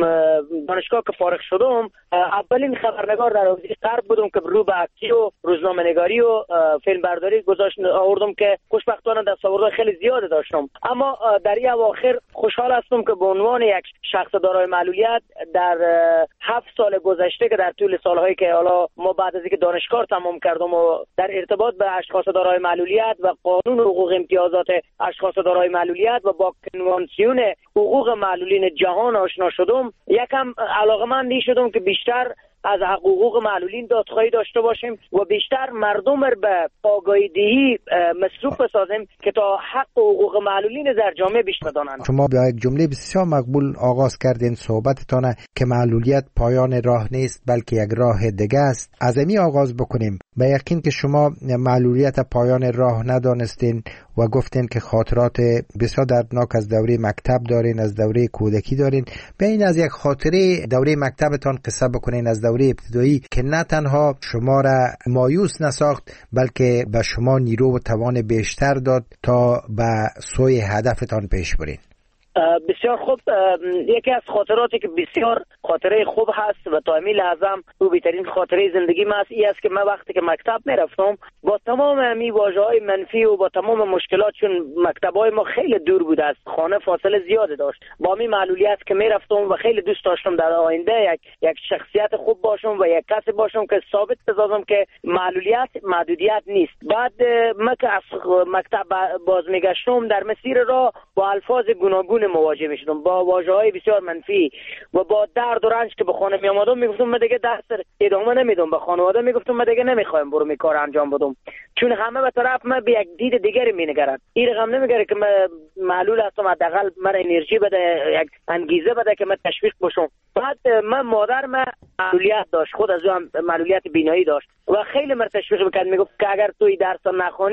Speaker 6: دانشگاه که فارغ شدم، اولین خبرنگار در حوزه غرب بودم که رو به عکسی و روزنامه‌نگاری و فیلم برداری گذاشت آوردم که خوشبختانه دستاوردهای خیلی زیاد داشتم. اما در این اواخر خوشحال هستم که به عنوان یک شخص دارای معلولیت در هفت سال گذشته که در طول سالهایی که حالا ما بعد از اینکه دانشگاه تمام کردم و در ارتباط به اشخاص دارای معلولیت و قانون حقوق امتیازات اشخاص دارای معلولیت و با کنوانسیون حقوق معلولین جهان آشنا شدم، یکم علاقه‌مند شدم که بیشتر از حقوق معلولین دادخواهی داشته باشیم و بیشتر مردم رو به آگاهی دهی مصروف بسازیم که تا حق و حقوق معلولین در جامعه بیشتر بدانند.
Speaker 5: شما با یک جمله بسیار مقبول آغاز کردین صحبتتان که معلولیت پایان راه نیست بلکه یک راه دیگه است. از امی آغاز بکنیم. به یقین که شما معلولیت پایان راه ندانستین و گفتین که خاطرات بسیار دردناک از دوره مکتب دارین، از دوره کودکی دارین. بیاین از یک خاطره دوره مکتبتان قصه بکنین، از دوره ابتدایی که نه تنها شما را مایوس نساخت بلکه به شما نیرو و توان بیشتر داد تا به سوی هدفتان پیش برین.
Speaker 6: بسیار خوب. یکی از خاطراتی که بسیار خاطره خوب هست و تا همین لحظه هم او بهترین خاطره زندگی من است، این است که من وقتی که مکتب میرفتم با تمام همین واژه‌های منفی و با تمام مشکلات، چون مکتب‌های ما خیلی دور بود از خانه، فاصله زیاد داشت، با همین معلولیت که میرفتم و خیلی دوست داشتم در آینده یک یک شخصیت خوب باشم و یک کسی باشم که ثابت بسازم که معلولیت محدودیت نیست. بعد من که از مکتب باز میگشتم، در مسیر راه با الفاظ گوناگون مواجه میشدم، با واژه‌های بسیار منفی و با درد و رنج که به خانه می اومدم میگفتم من دیگه درس ادامه نمیدم، به خانواده میگفتم من دیگه نمیخوایم برو می کار انجام بدم، چون همه به طرف من به یک دید دیگری مینگرند. این رقم نمیگره که من معلول هستم، حداقل من انرژی بده، یک انگیزه بده که من تشویق بشم. بعد من مادر من معلولیت داشت، خود از او هم معلولیت بینایی داشت و خیلی من تشویق میکرد، میگفت که اگر توی درس نخونی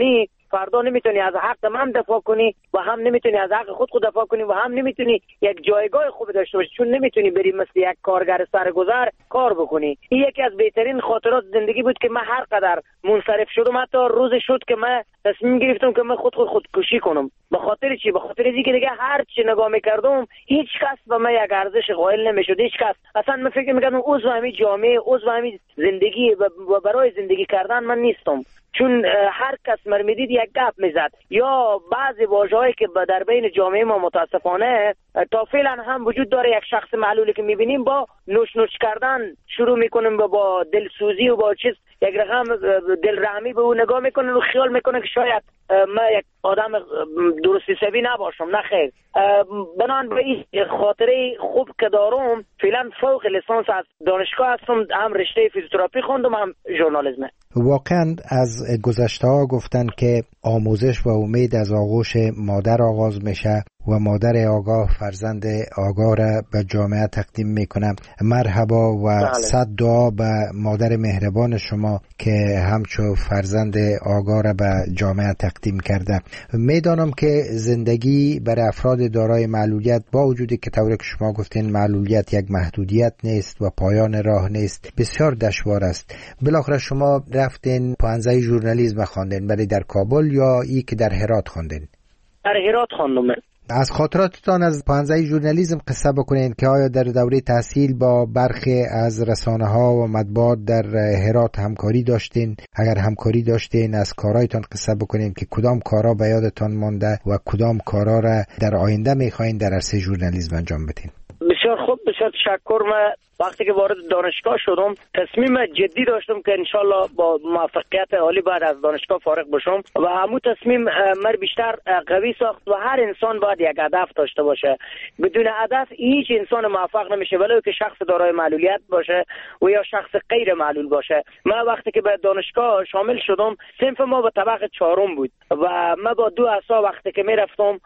Speaker 6: فردا نمیتونی از حق من دفاع کنی و هم نمیتونی از حق خود خود دفاع کنی و هم نمیتونی یک جایگاه خوب داشته باشی، چون نمیتونی بری مثل یک کارگر سرگذر کار بکنی. این یکی از بهترین خاطرات زندگی بود که من هر قدر منصرف شدم، حتی روز شد که من تصمیم گرفتم که من خود خود خودکشی کنم. به خاطر چی؟ به خاطر اینکه دیگه هر چی نگاه میکردم هیچ کس به من یک ارزش قائل نمیشد. هیچ کس اصلا من فکر میکردم عضو همین جامعه، عضو همین زندگی و برای زندگی کردن من نیستم، چون هر کس مر میدید یک گپ میزد یا بعضی واژه‌هایی که در بین جامعه ما متاسفانه تا فعلا هم وجود داره. یک شخص معلولی که میبینیم با نوش نوش کردن شروع میکنیم و با دلسوزی و با چیز یک رقم دلرحمی به اون نگاه میکنن و خیال میکنن که شاید من یک آدم درست حسابی نباشم. نه خیر، بنان به این خاطره خوب که دارم فعلا فوق لیسانس از دانشگاه هستم، هم رشته فیزیوتراپی خوندم هم ژورنالیسم.
Speaker 5: واقعا از گذشته ها گفتن که آموزش و امید از آغوش مادر آغاز میشه و مادر آگاه فرزند آگاه را به جامعه تقدیم میکنم. مرحبا و صد دعا به مادر مهربان شما که همچو فرزند آگاه را به جامعه تقدیم کرده. میدانم که زندگی برای افراد دارای معلولیت، با وجودی که طوری که شما گفتین معلولیت یک محدودیت نیست و پایان راه نیست، بسیار دشوار است. بالاخره شما رفتین پانزده ژورنالیسم خواندین، ولی در کابل یا ای که در هرات خواندین؟
Speaker 6: در هرات خواندم.
Speaker 5: از خاطراتتان از پانزده ژورنالیسم قصه بکنین که آیا در دوره تحصیل با برخی از رسانه ها و مطبوعات در هرات همکاری داشتین؟ اگر همکاری داشتین از کارهایتان قصه بکنین که کدام کارها به یادتان مانده و کدام کارها را در آینده میخواین در عرصه ژورنالیسم انجام بدین؟
Speaker 6: بسیار خوب، بسیار تشکر. من وقتی که وارد دانشگاه شدم تصمیم جدی داشتم که انشالله با موفقیت عالی بعد از دانشگاه فارغ بشم و همون تصمیم مر بیشتر قوی ساخت و هر انسان باید یک هدف داشته باشه. بدون هدف هیچ انسان موفق نمیشه، ولو که شخص دارای معلولیت باشه و یا شخص غیر معلول باشه. من وقتی که به دانشگاه شامل شدم صنف ما به طبقه چهارم بود و من با دو عصا وقتی که میرفتم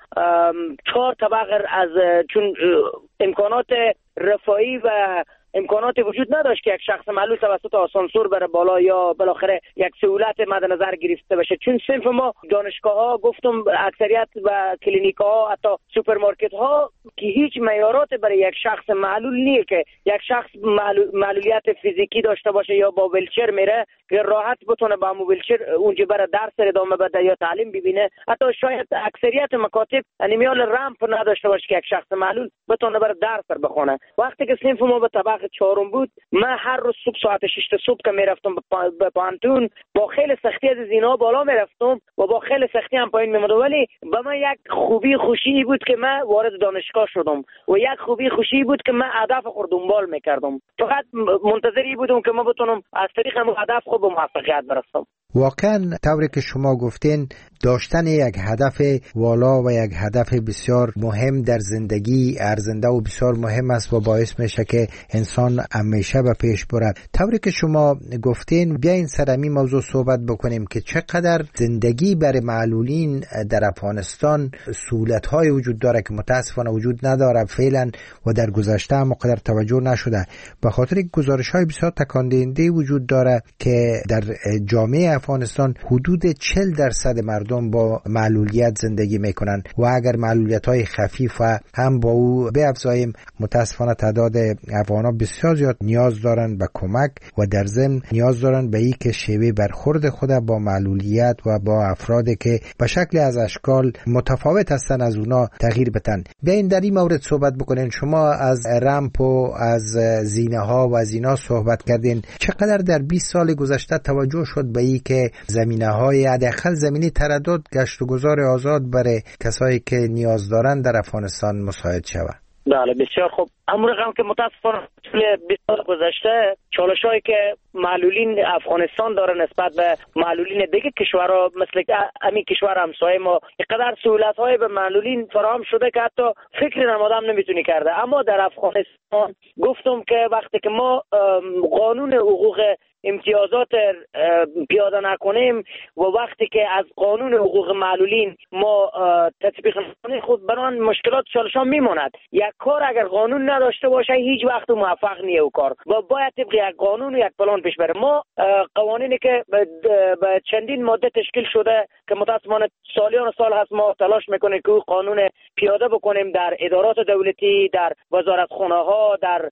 Speaker 6: چهار طبقه از چون امکانات رفاهی و امکانات وجود نداشت که یک شخص معلول توسط آسانسور بره بالا یا بالاخره یک سهولت مد نظر گرفته بشه، چون صنف ما دانشگاه ها گفتم اکثریت و کلینیک ها حتی سوپرمارکت ها که هیچ معیارات برای یک شخص معلول نیست که یک شخص معلولیت فیزیکی داشته باشه یا با ویلچر میره که راحت بتونه با ویلچر اونجا بره درس ادامه بده یا تعلیم ببینه. حتی شاید اکثریت مکاتب انیمیال رمپ نداشته باشه که یک شخص معلول بتونه بره درس بخونه. وقتی که صنف ما به طبقه چهارم بود، من هر روز صبح ساعت شش صبح که میرفتم به پانتون با خیلی سختی از زینا بالا میرفتم و با خیلی سختی هم پایین میمدم، ولی به من یک خوبی خوشی بود که من وارد دانشگاه شدم و یک خوبی خوشی بود که من هدف خود دنبال میکردم. فقط منتظری بودم که من بتونم از طریق همون هدف خود به موفقیت برسم.
Speaker 5: واقعا طوری که شما گفتین داشتن یک هدف والا و یک هدف بسیار مهم در زندگی ارزنده و بسیار مهم است و باعث میشه که انسان همیشه به پیش بره. طوری که شما گفتین بیاین سر همین موضوع صحبت بکنیم که چقدر زندگی برای معلولین در افغانستان سهولت‌های وجود داره که متاسفانه وجود نداره فعلا و در گذشته هم قدر توجه نشده، به خاطر گزارش‌های بسیار تکان دهنده وجود داره که در جامعه افغانستان حدود چهل درصد مردم با معلولیت زندگی میکنن و اگر معلولیت‌های خفیف هم با او بیفزاییم متاسفانه تعداد افغانا بسیار زیاد نیاز دارن به کمک و در ضمن نیاز دارن به این که شیوه برخورد خود با معلولیت و با افرادی که به شکل از اشکال متفاوت هستن از اونا تغییر بدن. بیاین در این مورد صحبت بکنین. شما از رمپ و از زینه ها و از اینا صحبت کردین. چقدر در بیست سال گذشته توجه شد به این که زمینه های حداقل زمینه تردد گشت و گذار آزاد برای کسایی که نیاز دارن در افغانستان مساعد شود؟
Speaker 6: بله بسیار خوب. اما رقم که متاسفانه طول بیست سال گذشته چالش‌هایی که معلولین افغانستان داره نسبت به معلولین دیگه کشورها مثل همین کشور همسایه ما اینقدر سهولت‌های به معلولین فراهم شده که حتی فکر نمادم نمیتونی کرده. اما در افغانستان گفتم که وقتی که ما قانون حقوق امتیازات پیاده نکنیم و وقتی که از قانون حقوق معلولین ما تطبیق نکنیم خود بران مشکلات شالشان میماند. یک کار اگر قانون نداشته باشه هیچ وقت موفق نیه او کار و باید طبق یک قانون و یک پلان پیش بره. ما قوانینی که به چندین ماده تشکیل شده که متاسفانه سالیان سال هست ما تلاش میکنیم که او قانون پیاده بکنیم در ادارات دولتی، در وزارتخانه ها، در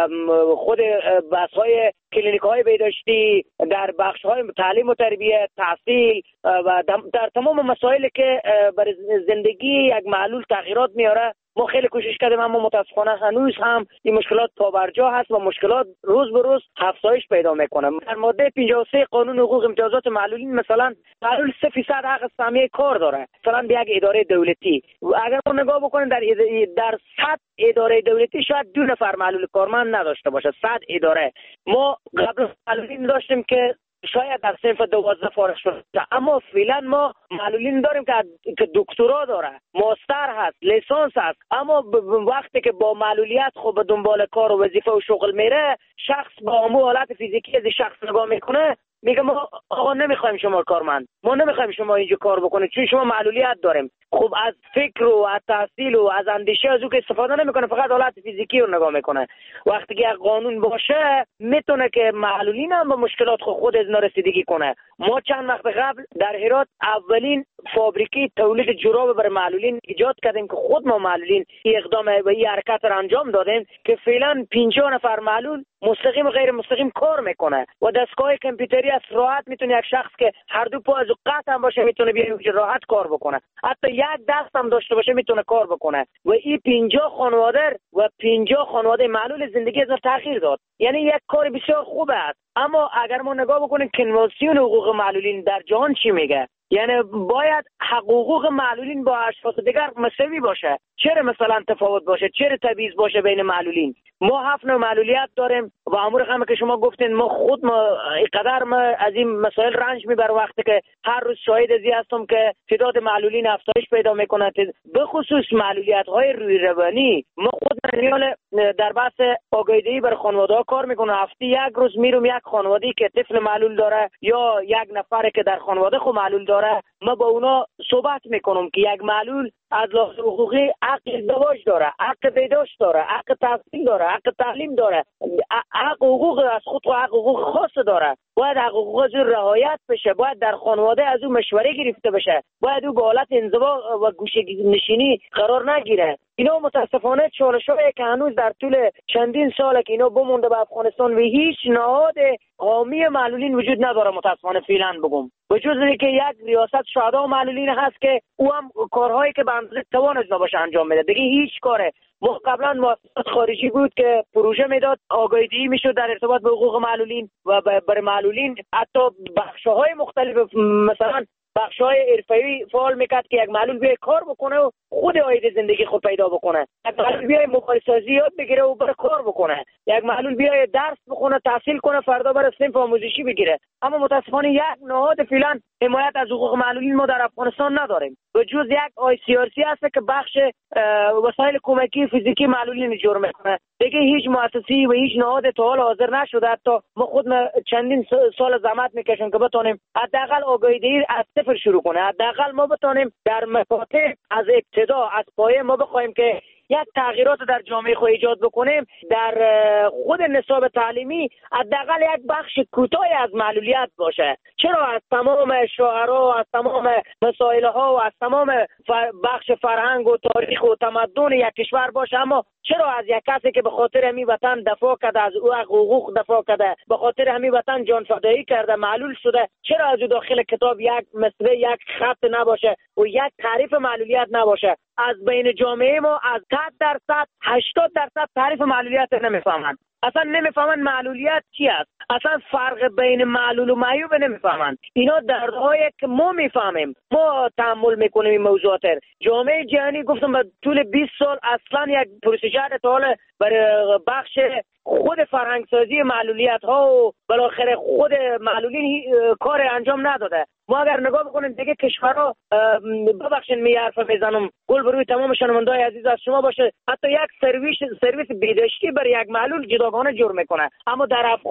Speaker 6: خود بحث‌های کلینیک های بهداشتی، در بخش های تعلیم و تربیت، تحصیل و در تمام مسائلی که برای زندگی یک معلول تغییرات میاره ما خیلی کوشش کردیم، اما متاسفانه هنوز هم این مشکلات پابرجا هست و مشکلات روز به روز افزایش پیدا میکنه. در ماده پنجاه و سه قانون حقوق امتیازات معلولین مثلا معلول سه فیصد حق سهمیه کار داره مثلا به یک اداره دولتی. اگر ما نگاه بکنیم در در صد اداره دولتی شاید دو نفر معلول کارمند نداشته باشه. صد اداره ما قبل معلولین داشتیم که شاید در صنف دوازده فارغ شده، اما فعلا ما معلولین داریم که که دکترا داره، ماستر هست، لیسانس هست، اما وقتی که با معلولیت خب به دنبال کار و وظیفه و شغل میره شخص با همون حالت فیزیکی از شخص نگاه میکنه میگه ما آقا نمیخوایم شما کارمند، ما نمیخوایم شما اینجا کار بکنید چون شما معلولیت داریم. خب از فکر و از تحصیل و از اندیشه از او که استفاده نمیکنه، فقط حالت فیزیکی رو نگاه میکنه. وقتی که یک قانون باشه میتونه که معلولین هم به مشکلات خود, خود از رسیدگی کنه. ما چند وقت قبل در هرات اولین فابریکی تولید جوراب برای معلولین ایجاد کردیم که خود ما معلولین این اقدام و این حرکت را انجام دادیم که فعلا پنجاه نفر معلول مستقیم و غیر مستقیم کار میکنه و دستگاه کامپیوتری از راحت میتونه یک شخص که هر دو پا از قطع هم باشه میتونه بیاد راحت کار بکنه، حتی یک دست هم داشته باشه میتونه کار بکنه. و این پنجاه خانواده و پنجاه خانواده معلول زندگی از تغییر داد. یعنی یک کار بسیار خوبه است. اما اگر ما نگاه بکنیم کنوانسیون حقوق معلولین در جهان چی میگه، یعنی باید حقوق معلولین با اشخاص دیگر مساوی باشه. چرا مثلا تفاوت باشه؟ چرا تبعیض باشه بین معلولین؟ ما هفت نوع معلولیت داریم و امور هم که شما گفتین ما خود ما اینقدر ما از این مسائل رنج میبر وقتی که هر روز شاهد ازی هستم که تعداد معلولین افزایش پیدا میکنه، به خصوص معلولیت های روی روانی. ما خود میال در بحث آگاهی بر خانواده ها کار میکنه. هفته یک روز میرم یک خانواده‌ای که طفل معلول داره یا یک نفر که در خانواده خود معلول داره، ما با اونا صحبت میکنم که یک معلول از لحاظ حقوقی حق ازدواج داره، حق بهداشت داره، حق تحصیل داره، حق تعلیم داره، حق حقوق از خود و حق حقوق خاص داره. باید حق حقوق از او رعایت بشه، باید در خانواده از او مشوره گرفته بشه، باید او به حالت انزوا و گوشه نشینی قرار نگیره. اینا متاسفانه چالش‌هایی که هنوز در طول چندین ساله که اینا بمونده به افغانستان و هیچ نهاد حامی معلولین وجود نداره. متاسفانه فعلا بگم بجز اینکه یک ریاست شهدا معلولین هست که او هم کارهایی که به اندازه توانش نباشه انجام میده، دیگه هیچ کاره. ما قبلا مؤسسات خارجی بود که پروژه میداد آگاهی میشد در ارتباط به حقوق معلولین و برای معلولین، حتی بخش‌های مختلف مثلا بخش‌های حرفه‌ای فعال میکرد که یک معلول بیای کار بکنه و خود عاید زندگی خود پیدا بکنه، یک معلول بیای موبایل سازی یاد بگیره و بره کار بکنه، یک معلول بیای درس بخونه تحصیل کنه فردا بره صنف آموزشی بگیره. اما متاسفانه یک نهاد فعلا حمایت از حقوق معلولین ما در افغانستان نداریم. به جز یک آی سی آر سی هست که بخش وسایل کمکی فیزیکی معلولین جور میکنه، دیگه هیچ مؤسسه‌ای و هیچ نهاد تا حال حاضر نشده. حتی ما خود چندین سال زحمت میکشیم که بتونیم حداقل آگاهی از صفر شروع کنه، حداقل ما بتونیم در مکاتب از ابتدا از پایه ما بخوایم که یک تغییرات در جامعه خود ایجاد بکنیم. در خود نصاب تعلیمی حداقل یک بخش کوتاهی از معلولیت باشه. چرا از تمام شعرا، از تمام مسائل ها و از تمام بخش فرهنگ و تاریخ و تمدن یک کشور باشه، اما چرا از یک کسی که به خاطر همین وطن دفاع کرده، از او حقوق دفاع کرده، به خاطر همین وطن جان فدایی کرده، معلول شده، چرا از او داخل کتاب یک مصرع یک خط نباشه و یک تعریف معلولیت نباشه؟ از بین جامعه ما از صد درصد هشتاد درصد تعریف معلولیت نمیفهمن. اصلا نمیفهمن معلولیت چی است، اصلا فرق بین معلول و معیوب نمیفهمن. اینا دردهایی که ما میفهمیم، ما تحمل میکنیم این موضوعات. جامعه جهانی گفتم به طول بیست سال اصلا یک پروسیجر تا برای بخش خود فرهنگسازی معلولیت ها و بالاخره خود معلولین کار انجام نداده. ما اگر نگاه بکنیم دیگه کشورها، ببخشید می حرف میزنم گل بروی تمام شنوندای عزیز از شما باشه، حتی یک سرویس سرویس بهداشتی برای یک معلول جداگانه جور میکنه. اما در افغانستان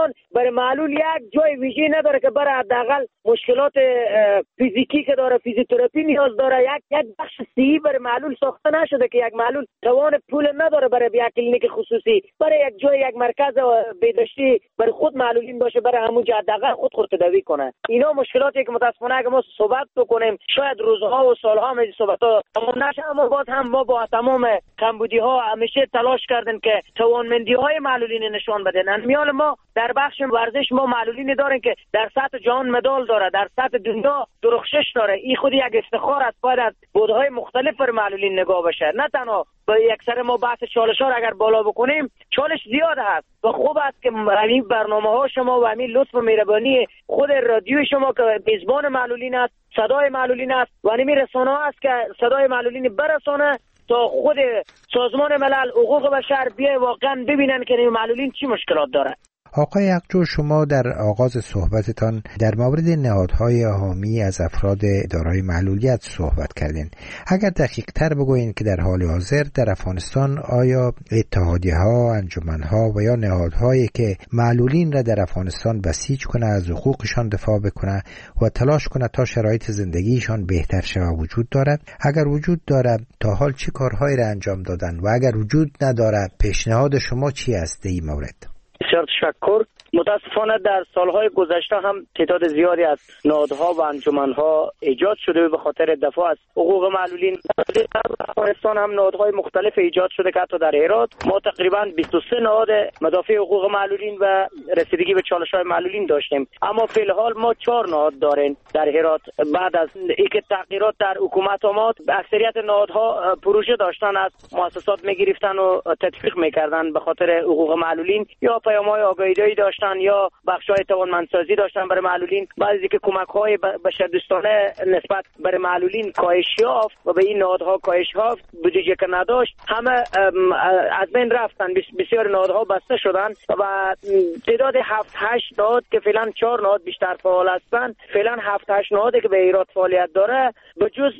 Speaker 6: انسان برای معلول یک جای ویژه نداره که برای حداقل مشکلات فیزیکی که داره فیزیوتراپی نیاز داره. یک یک بخش صحی برای معلول ساخته نشده که یک معلول توان پول نداره برای یک کلینیک خصوصی، برای یک جای یک مرکز بهداشتی برای خود معلولین باشه، برای همون حداقل خود خود تداوی کنه. اینا مشکلاتی که متاسفانه اگه ما صحبت بکنیم شاید روزها و سالها هم این صحبت‌ها تمام نشه، اما باز هم ما با تمام کمبودی‌ها همیشه تلاش کردیم که توانمندی‌های معلولین نشان بدن. میال ما در بخش ورزش ما معلولین داریم که در سطح جهان مدال داره، در سطح دنیا درخشش داره. این خود یک افتخار است، باید از بودهای مختلف بر معلولین نگاه بشه. نه تنها با یک سر ما بحث چالش‌ها را اگر بالا بکنیم چالش زیاد هست و خوب است که همین برنامه‌ها شما و همین لطف و مهربانی خود رادیو شما که میزبان معلولین است، صدای معلولین است و همین رسانه‌ها است که صدای معلولین برسانه تا خود سازمان ملل حقوق بشر بیای واقعا ببینن که این معلولین چی مشکلات داره.
Speaker 5: آقای یغجو، شما در آغاز صحبتتان در مورد نهادهای حامی از افراد دارای معلولیت صحبت کردین. اگر دقیق تر بگویین که در حال حاضر در افغانستان آیا اتحادیه‌ها، انجمن‌ها و یا نهادهایی که معلولین را در افغانستان بسیج کنه، از حقوقشان دفاع بکنه و تلاش کنه تا شرایط زندگیشان بهتر شود وجود دارد؟ اگر وجود دارد تا حال چه کارهایی را انجام دادن و اگر وجود ندارد پیشنهاد شما چی است در این مورد؟
Speaker 6: بسیار تشکر. متاسفانه در سالهای گذشته هم تعداد زیادی از نهادها و انجمنها ایجاد شده به خاطر دفاع از حقوق معلولین. در افغانستان هم نهادهای مختلف ایجاد شده که حتی در هرات ما تقریبا بیست و سه نهاد مدافع حقوق معلولین و رسیدگی به چالش‌های معلولین داشتیم. اما فی الحال ما چهار نهاد داریم در هرات. بعد از اینکه تغییرات در حکومت آمد، اکثریت نهادها پروژه داشتن، از مؤسسات می‌گرفتن و تطبیق می‌کردن به خاطر حقوق معلولین، یا پیام‌های آگاهی‌دهی داشتن یا بخش‌های توانمندسازی داشتن برای معلولین. بعضی که کمک‌های بشردوستانه نسبت برای معلولین کاهش یافت و به این نهادها کاهش یافت، بودجه که نداشت همه از بین رفتن. بسیار نهادها بسته شدن و تعداد هفت هشت نهاد که فعلا چهار نهاد بیشتر فعال هستن، فعلا هفت هشت نهادی که به ایراد فعالیت داره، به جز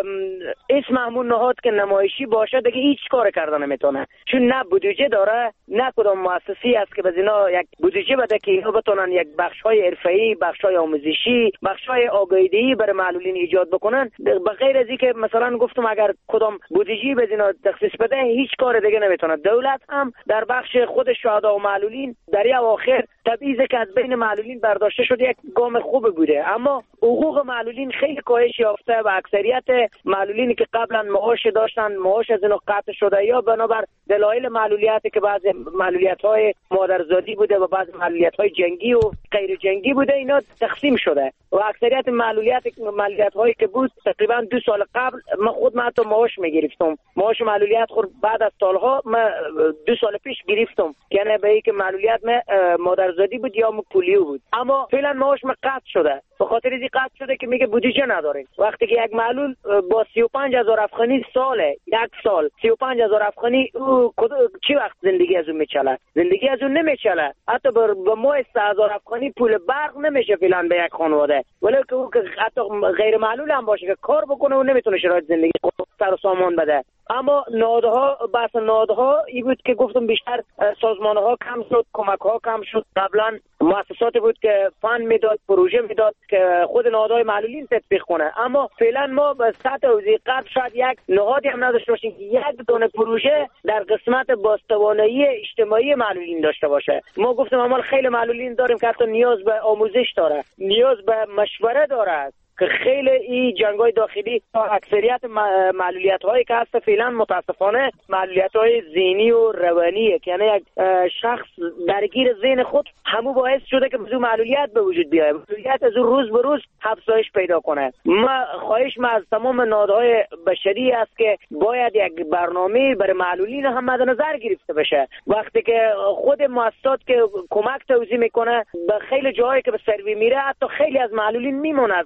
Speaker 6: اسم همون نهاد که نمایشی باشه دیگه هیچ کار کردن نمیتونه، چون نه بودجه داره نه کدام مؤسسه‌ای است که بزینا یک بودجه بده که اینا بتونن یک بخش‌های حرفه‌ای، بخش‌های آموزشی، بخش‌های آگاهی‌دهی برای معلولین ایجاد بکنن. به غیر از اینکه مثلا گفتم اگر کدام بودجه بزینا تخصیص بده هیچ کار دیگه نمیتونه. دولت هم در بخش خود شهدا و معلولین در اواخر تبعیضی که از بین معلولین برداشته شده یک گام خوب بوده، اما حقوق معلولین خیلی کاهش یافته و اکثریت معلولینی که قبلا معاش داشتن معاش از اینو قطع شده یا بنابر دلایل معلولیتی که بعضی معلولیت‌های مادرزادی بوده و بعضی معلولیت‌های جنگی و غیر جنگی بوده، اینا تقسیم شده و اکثریت معلولیت معلولیت‌هایی که بود تقریبا دو سال قبل من خود من حتی معاش می‌گرفتم. معاش معلولیت خود بعد از سالها من دو سال پیش گرفتم، یعنی به اینکه معلولیت من مادرزادی بود یا پولیو بود، اما فعلا معاش من قطع شده. به خاطر این قطع شده که میگه بودجه نداریم. وقتی که یک معلول با سی و پنج هزار افغانی ساله، یک سال سی و پنج هزار افغانی او چی وقت زندگی از اون میچله؟ زندگی از اون نمیچله. حتی به ماه سه هزار افغانی پول برق نمیشه فعلا به یک خانواده، ولی که او که حتی غیر معلول هم باشه که کار بکنه و نمیتونه شرایط زندگی سر و سامان بده. اما نهادها بحث نهادها این بود که گفتم بیشتر سازمانها کم شد، کمک‌ها کم شد. قبلا مؤسساتی بود که فند میداد، پروژه میداد که خود نهادهای معلولین تطبیق کنه، اما فعلا ما به سطح وزیر قبل شاید یک نهادی هم نداشته باشیم که یک دونه پروژه در قسمت بازتوانایی اجتماعی معلولین داشته باشه. ما گفتم اما خیلی معلولین داریم که حتی نیاز به آموزش داره، نیاز به مشوره داره که خیلی این جنگ‌های داخلی تا اکثریت معلولیت‌هایی که هست فعلا متاسفانه معلولیت‌های ذهنی و روانیه، یعنی یک شخص درگیر ذهن خود همو باعث شده که بزرگ معلولیت به وجود بیاید، معلولیت از روز به روز افزایش پیدا کنه. ما خواهش ما از تمام نهادهای بشری است که باید یک برنامه برای معلولین هم مد نظر گرفته بشه. وقتی که خود مؤسسات که کمک توزیع میکنه به خیلی جاهایی که به سروی میره، حتی خیلی از معلولین میمونه از قید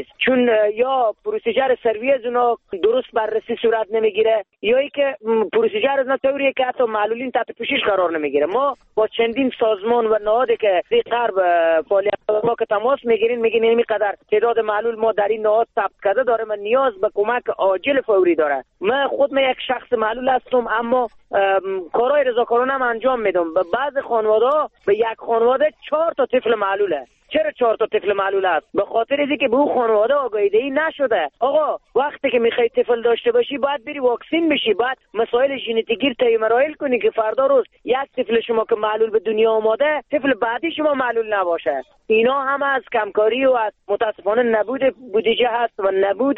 Speaker 6: نیست، چون یا پروسیجر سرویس اونا درست بررسی صورت نمیگیره یا ای که پروسیجر اونا طوریه که حتی معلولین تحت پوشش قرار نمیگیره. ما با چندین سازمان و نهادی که در غرب فعالیت ما که تماس میگیرین میگین این قدر تعداد معلول ما در این نهاد ثبت کرده داره و نیاز به کمک عاجل فوری داره. من خود من یک شخص معلول هستم اما کارهای رضاکارانه هم انجام میدم. به بعض خانواده به یک خانواده چهار تا طفل معلوله. چرا چهار تا طفل معلول است؟ به خاطر اینکه به اون خانواده آگاهی دهی نشده. آقا وقتی که میخوای طفل داشته باشی باید بری واکسین بشی، باید مسائل ژنتیکی رو طی مراحل کنی که فردا روز یک طفل شما که معلول به دنیا آماده طفل بعدی شما معلول نباشه. اینا هم از کمکاری و از متاسفانه نبود بودجه هست و نبود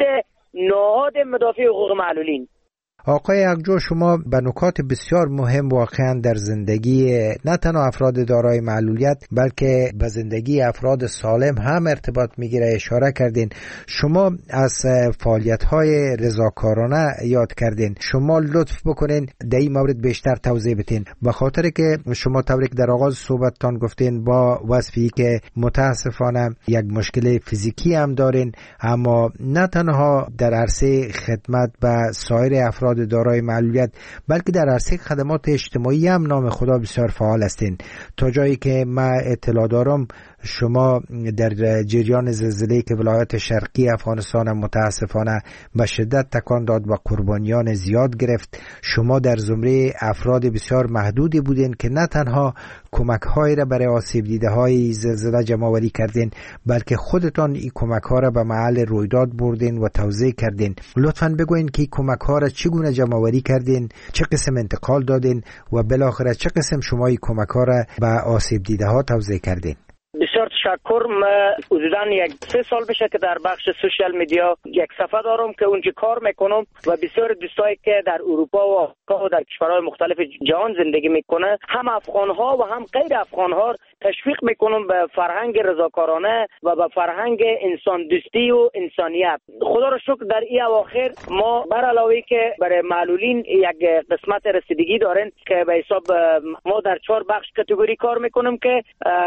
Speaker 6: نهاد مدافع حقوق معلولین.
Speaker 5: آقای اقجو، شما به نکات بسیار مهم واقعا در زندگی نه تنها افراد دارای معلولیت بلکه به زندگی افراد سالم هم ارتباط میگیره اشاره کردین. شما از فعالیت‌های رضاکارانه یاد کردین، شما لطف بکنین در این مورد بیشتر توضیح بدین، به خاطر که شما طوری که در آغاز صحبتتان گفتین با وصفی که متاسفانه یک مشکل فیزیکی هم دارین، اما نه تنها در عرصه خدمت به سایر افراد دارای معلولیت بلکه در عرصه خدمات اجتماعی هم نام خدا بسیار فعال هستین. تا جایی که من اطلاع دارم شما در جریان زلزله‌ای که ولایت شرقی افغانستان متاسفانه به شدت تکان داد و قربانیان زیاد گرفت، شما در زمره افراد بسیار محدودی بودین که نه تنها کمک‌هایی را برای آسیب دیده‌های زلزله جمع‌آوری کردین بلکه خودتان این کمک‌ها را به محل رویداد بردین و توزیع کردین. لطفاً بگوین که این کمک‌ها را چگونه جمع‌آوری کردین، چه قسم انتقال دادین و بالاخره چه قسم شما این کمک‌ها را به آسیب دیده‌ها توزیع کردین.
Speaker 6: بسیار تشکر. من حدوداً یک سه سال بشه که در بخش سوشال میدیا یک صفحه دارم که اونجا کار میکنم و بسیار دوستایی که در اروپا و آمریکا و در کشورهای مختلف جهان زندگی میکنه، هم افغان‌ها و هم غیر افغان‌ها تشویق میکنم به فرهنگ رضاکارانه و به فرهنگ انسان دوستی و انسانیت. خدا را شکر در این اواخر ما بر علاوه که برای معلولین یک قسمت رسیدگی دارن که به حساب ما در چهار بخش کاتگوری کار میکنم که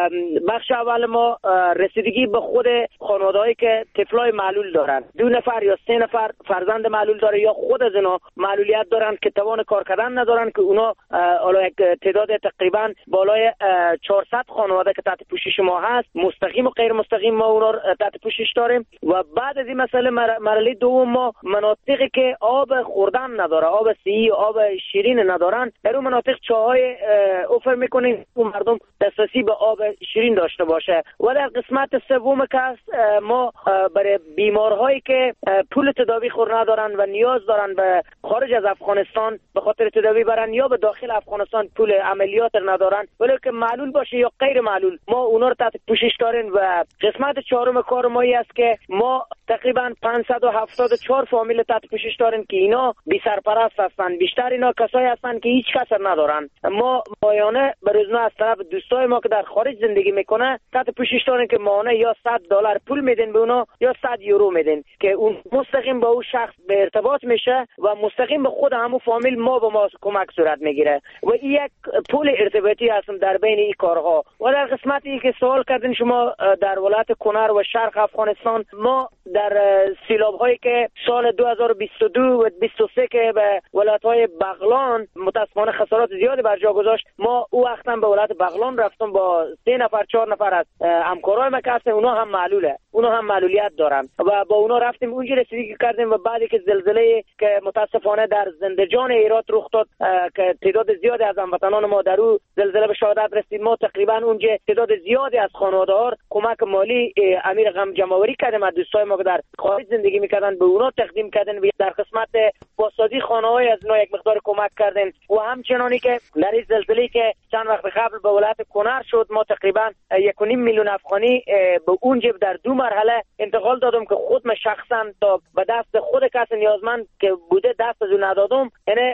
Speaker 6: بخش اول ما رسیدگی به خود خانواده‌ای که طفلای معلول دارن، دو نفر یا سه نفر فرزند معلول داره یا خود از اینا معلولیت دارن که توان کار کردن ندارن، که اونا حالا یک تعداد تقریبا بالای چهارصد خانواده که تحت پوشش ما هست، مستقیم و غیر مستقیم ما اونا تحت پوشش داریم. و بعد از این مسئله مرحله دوم ما مناطقی که آب خوردن نداره، آب سیی و آب شیرین ندارن، در اون مناطق چاهای اوفر میکنیم و مردم دسترسی به آب شیرین داشته باشه. و در قسمت سوم که ما برای بیمارهایی که پول تداوی خور ندارن و نیاز دارن به خارج از افغانستان به خاطر تداوی برن یا به داخل افغانستان پول عملیات ندارن ولی که معلول باشه یا غیر معلول، ما اونا رو تحت پوشش داریم. و قسمت چهارم کار ما است که ما تقریبا پانصد و هفتاد و چهار فامیل تحت پوشش داریم که اینا بی سرپرست هستن. بیشتر اینا کسایی هستن که هیچ کس ندارن. ما ماهانه به روزنامه از طرف دوستای ما که در خارج زندگی میکنه تحت پوشش داریم که ماهانه یا صد دلار پول میدن به اونا یا صد یورو میدن که اون مستقیم با اون شخص به ارتباط میشه و مستقیم به خود همون فامیل ما به ما کمک صورت میگیره و این یک پول ارتباطی هستم در بین این کارها. و در قسمتی که سوال کردین شما در ولایت کنر و شرق افغانستان، ما در سیلاب هایی که سال دو هزار و بیست و دو و بیست و سه که به ولایت های بغلان متاسفانه خسارات زیادی بر جا گذاشت، ما او وقتا به ولایت بغلان رفتم با سه نفر چهار نفر از همکارای ما که هستن، اونا هم معلوله، اونا هم معلولیت دارن و با اونا رفتیم اونجا رسیدگی کردیم. و بعدی که زلزله که متاسفانه در زندجان هرات رخ داد که تعداد زیادی از هموطنان ما در اون زلزله به شهادت رسید، ما تقریبا اونجا تعداد زیادی از خانواده‌ها کمک مالی امیر غم جمع‌آوری کردیم از دوستای ما که در خارج زندگی میکردن، به اونا تقدیم کردن و در قسمت بازسازی خانه‌های از اونا یک مقدار کمک کردن. و همچنانی که در این زلزله‌ای که چند وقت قبل به ولایت کنر شد، ما تقریبا یک و نیم میلیون افغانی به اونجا در دو مرحله انتقال دادم که خود من شخصا تا به دست خود کس نیازمند که بوده دست از اون ندادم، یعنی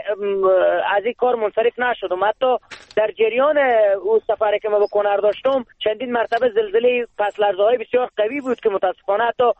Speaker 6: از این کار منصرف نشدم. حتی در جریان اون سفری که ما به کنر داشتم چندین مرتبه زلزله پس لرزه‌های بسیار قوی بود که متاسفانه حتی چندین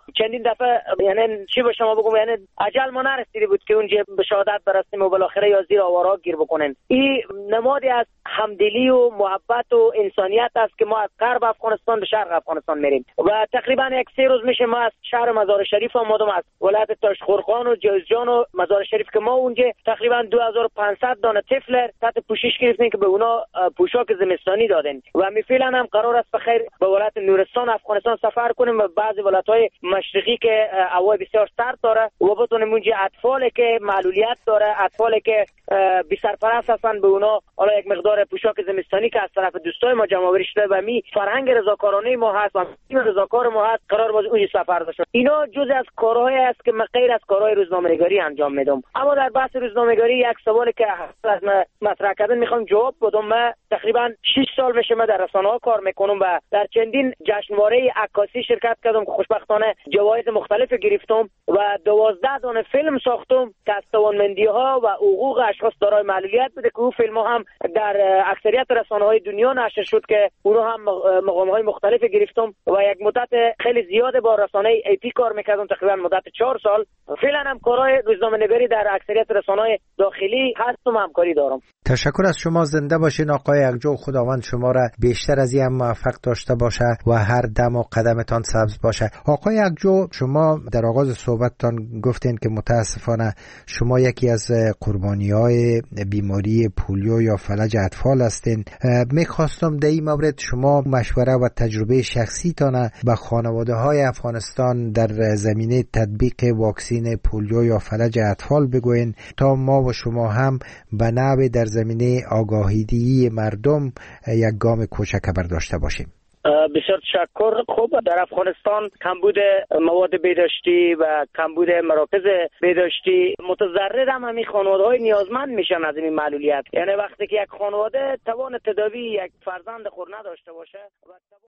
Speaker 6: این دفعه یعنی چی به شما بگم، یعنی اجل ما نرسیده بود که اونجا به شهادت برسیم و بالاخره یا زیر آوارها گیر بکنن. این نمادی از همدلی و محبت و انسانیت است که ما از غرب افغانستان به شرق افغانستان میریم و تقریبا یک سه روز میشه ما از شهر مزار شریف آمدم، از ولایت تاشخورخان و جوزجان و مزار شریف که ما اونجا تقریبا دو هزار و پانصد دانه طفل تحت پوشش گرفتیم که به اونا پوشاک زمستانی دادن و می فعلا هم قرار است بخیر به ولایت نورستان افغانستان سفر کنیم و بعضی ولایت‌های مشرقی که هوا بسیار سرد داره و بتونیم اونجا اطفالی که معلولیت داره، اطفالی که بی سرپرست هستن، به اونا حالا یک مقدار پوشاک زمستانی که از طرف دوستای ما جمع آوری شده و می فرهنگ رضاکارانه ما هست و تیم رضاکار ما هست قرار باز اونجا سفر داشت. اینا جزء از کارهایی است که من غیر از کارهای روزنامه‌نگاری انجام میدم. اما در بحث روزنامه‌نگاری یک سوالی که از من مطرح کردن میخوام جواب بدم. من تقریبا شش سال میشه من در رسانه‌ها کار میکنم و در چندین جشنواره عکاسی شرکت کردم که خوشبختانه جوایز مختلف گرفتم و دوازده دانه فیلم ساختم که از توانمندی‌ها و حقوق اشخاص دارای معلولیت بوده که اون فیلم‌ها هم در اکثریت رسانه‌های دنیا نشر شد که اونها هم مقام‌های مختلف گرفتم و یک مدت خیلی زیاد با رسانه ای پی کار میکردم، تقریبا مدت چهار سال. فعلا هم کارهای روزنامه‌نگاری در اکثریت رسانه‌های داخلی هستم، همکاری دارم.
Speaker 5: تشکر از شما. زنده باشین آقای یکجو. خداوند شما را بیشتر از این موفق داشته باشه و هر دم و قدمتان سبز باشه. آقای یکجو، شما در آغاز صحبتتان گفتین که متاسفانه شما یکی از قربانی‌های بیماری پولیو یا فلج اطفال هستین. میخواستم در این مورد شما مشوره و تجربه شخصی تانه به خانواده‌های افغانستان در زمینه تطبیق واکسین پولیو یا فلج اطفال بگوین تا ما و شما هم به نحو در زمینه آگاهیدهی مردم یک گام کوچک برداشته باشیم.
Speaker 6: بسیار تشکر. خوب، در افغانستان کمبود مواد بهداشتی و کمبود مراکز بهداشتی متضرر هم همین خانواده‌های نیازمند میشن از این معلولیت. یعنی وقتی که یک خانواده توان تداوی یک فرزند خود نداشته باشه و